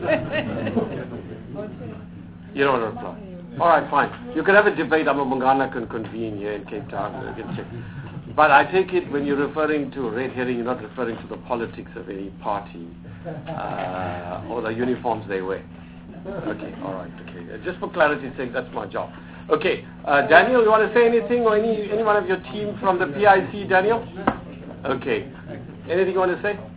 You don't want to reply. All right, fine. You can have a debate. I'm a Mungana can convene here in Cape Town. You can check. But I take it when you're referring to red herring, you're not referring to the politics of any party uh, or the uniforms they wear. Okay, all right, okay. Uh, just for clarity's sake, that's my job. Okay, uh, Daniel, you want to say anything, or any any one of your team from the P I C, Daniel? Okay. Anything you want to say?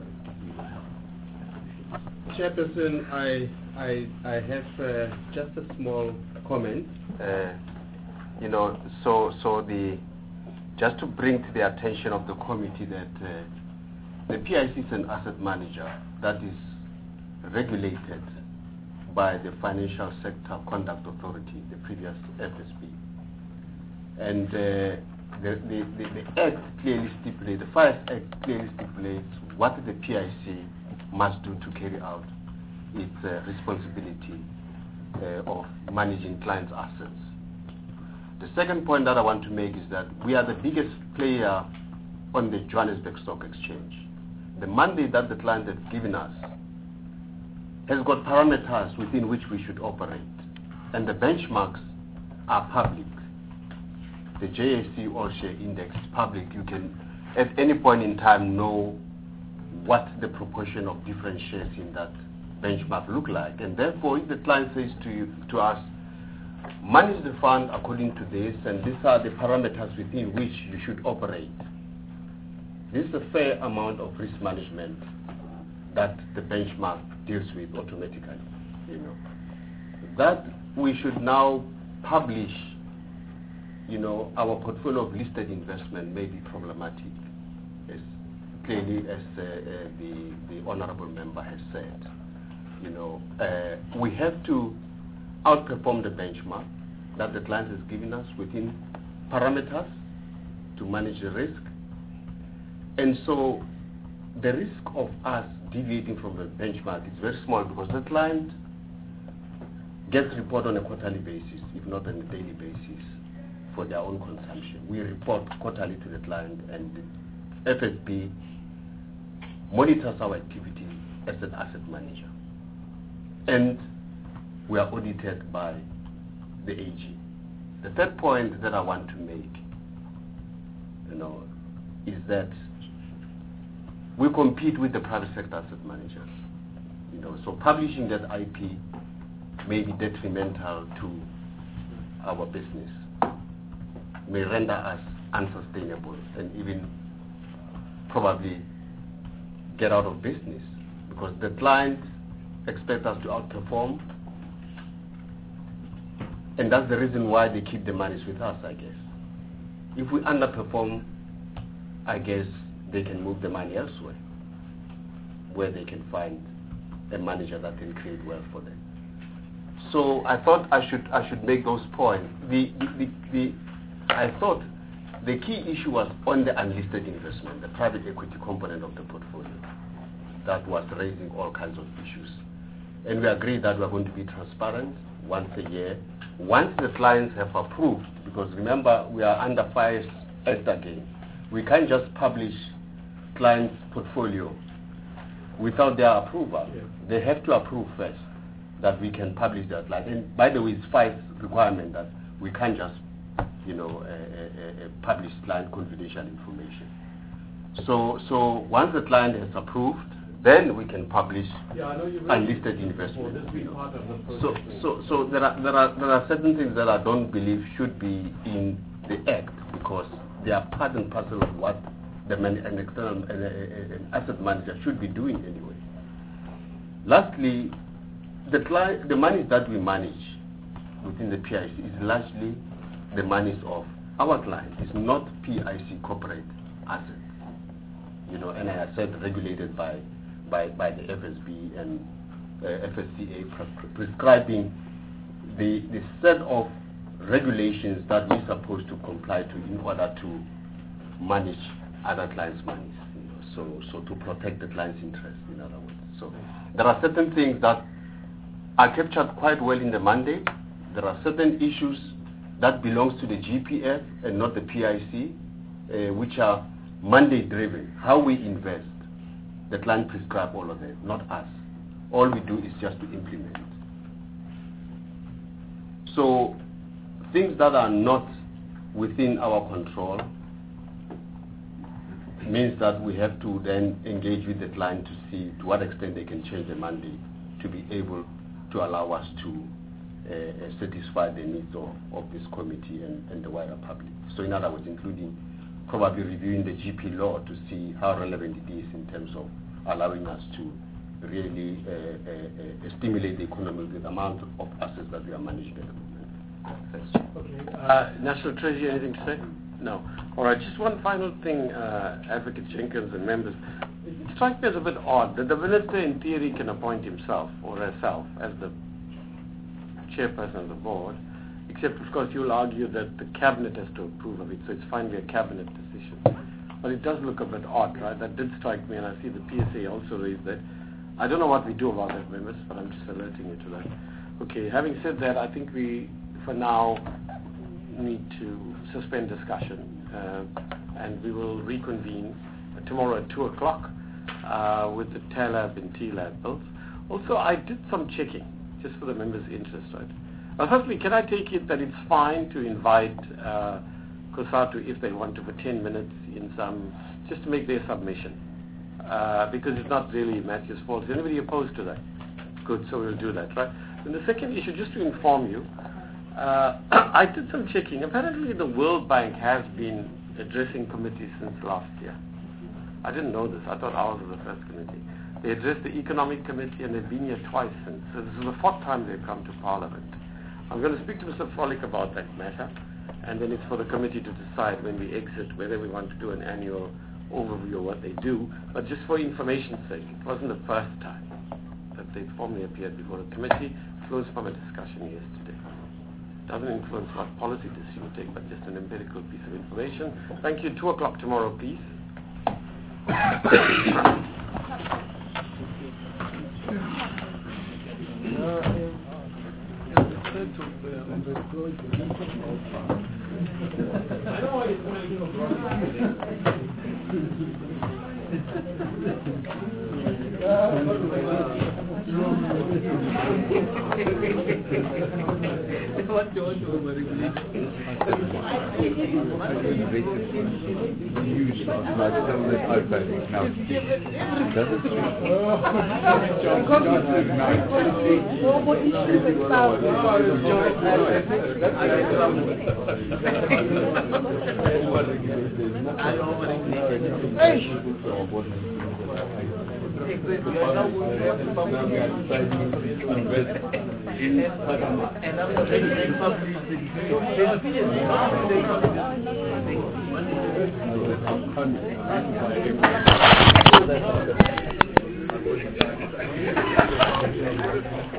Chairperson, I I I have uh, just a small comment. Uh, you know, so so the just to bring to the attention of the committee that uh, the P I C is an asset manager that is regulated by the Financial Sector Conduct Authority, the previous F S B. And uh, the, the, the, the Act clearly stipulates, the Fires Act clearly stipulates what the P I C must do to carry out its uh, responsibility uh, of managing clients' assets. The second point that I want to make is that we are the biggest player on the Johannesburg Stock Exchange. The mandate that the client has given us has got parameters within which we should operate, and the benchmarks are public. The J S E All Share Index is public. You can at any point in time know what the proportion of different shares in that benchmark look like, and therefore if the client says to you, to us, manage the fund according to this, and these are the parameters within which you should operate, this is a fair amount of risk management that the benchmark deals with automatically. You know, that we should now publish, you know, our portfolio of listed investment may be problematic, as clearly as uh, uh, the the honourable member has said. You know, uh, we have to outperform the benchmark that the client has given us within parameters to manage the risk. And so the risk of us deviating from the benchmark is very small because the client gets report on a quarterly basis, if not on a daily basis, for their own consumption. We report quarterly to the client, and the F S B monitors our activity as an asset manager. And we are audited by the A G. The third point that I want to make, you know, is that we compete with the private sector asset managers. You know, so publishing that I P may be detrimental to our business, may render us unsustainable, and even probably get out of business, because the client expects us to outperform, and that's the reason why they keep the monies with us, I guess. If we underperform, I guess they can move the money elsewhere, where they can find a manager that can create wealth for them. So I thought I should I should make those points. The, the, the, the I thought the key issue was on the unlisted investment, the private equity component of the portfolio, that was raising all kinds of issues. And we agreed that we are going to be transparent once a year. Once the clients have approved, because remember, we are under Fires Act again. We can't just publish clients' portfolio without their approval. Yeah. They have to approve first that we can publish that line. And by the way, it's Fire's requirement that we can't just you know, uh, uh, uh, publish client confidential information. So, so once the client has approved, then we can publish yeah, I know you unlisted investments. This be part of the so, so, so there are there are there are certain things that I don't believe should be in the act because they are part and parcel of what the man, an external an, an asset manager should be doing anyway. Lastly, the client, the monies that we manage within the P I C is largely the monies of our clients. It's not P I C corporate assets. You know, and I said regulated by by, by the F S B and uh, F S C A pre prescribing the, the set of regulations that we're supposed to comply to in order to manage other clients' monies. You know, so, so to protect the client's interest, in other words. So there are certain things that are captured quite well in the mandate. There are certain issues that belongs to the G P F and not the P I C, uh, which are mandate-driven. How we invest, the client prescribe all of that, not us. All we do is just to implement. So things that are not within our control means that we have to then engage with the client to see to what extent they can change the mandate to be able to allow us to uh, satisfy the needs of, of this committee and, and the wider public. So in other words, including probably reviewing the G P law to see how relevant it is in terms of allowing us to really uh, uh, uh, stimulate the economy with the amount of assets that we are managing at the moment. Thanks. Okay. Uh, National Treasury, anything to say? No. All right, just one final thing, uh, Advocate Jenkins and members. It strikes me as a bit odd that the minister in theory can appoint himself or herself as the chairperson of the board, except of course you'll argue that the cabinet has to approve of it, so it's finally a cabinet decision. But it does look a bit odd, right? That did strike me, and I see the P S A also raised that. I don't know what we do about that, members, but I'm just alerting you to that. Okay, having said that, I think we, for now, need to suspend discussion, uh, and we will reconvene uh, tomorrow at two o'clock uh, with the TALAB and TLAB bills. Also, I did some checking, just for the members' interest, right? Now, firstly, can I take it that it's fine to invite uh, COSATU if they want to for ten minutes in some, just to make their submission? Uh, because it's not really Matthew's fault. Is anybody opposed to that? Good, so we'll do that, right? And the second issue, just to inform you, uh, I did some checking. Apparently the World Bank has been addressing committees since last year. I didn't know this. I thought ours was the first committee. They addressed the Economic Committee and they've been here twice since. So this is the fourth time they've come to Parliament. I'm going to speak to Mister Frolick about that matter, and then it's for the committee to decide when we exit whether we want to do an annual overview of what they do. But just for information's sake, it wasn't the first time that they formally appeared before the committee. It flows from a discussion yesterday. It doesn't influence what policy decision we take, but just an empirical piece of information. Thank you. Two o'clock tomorrow, please.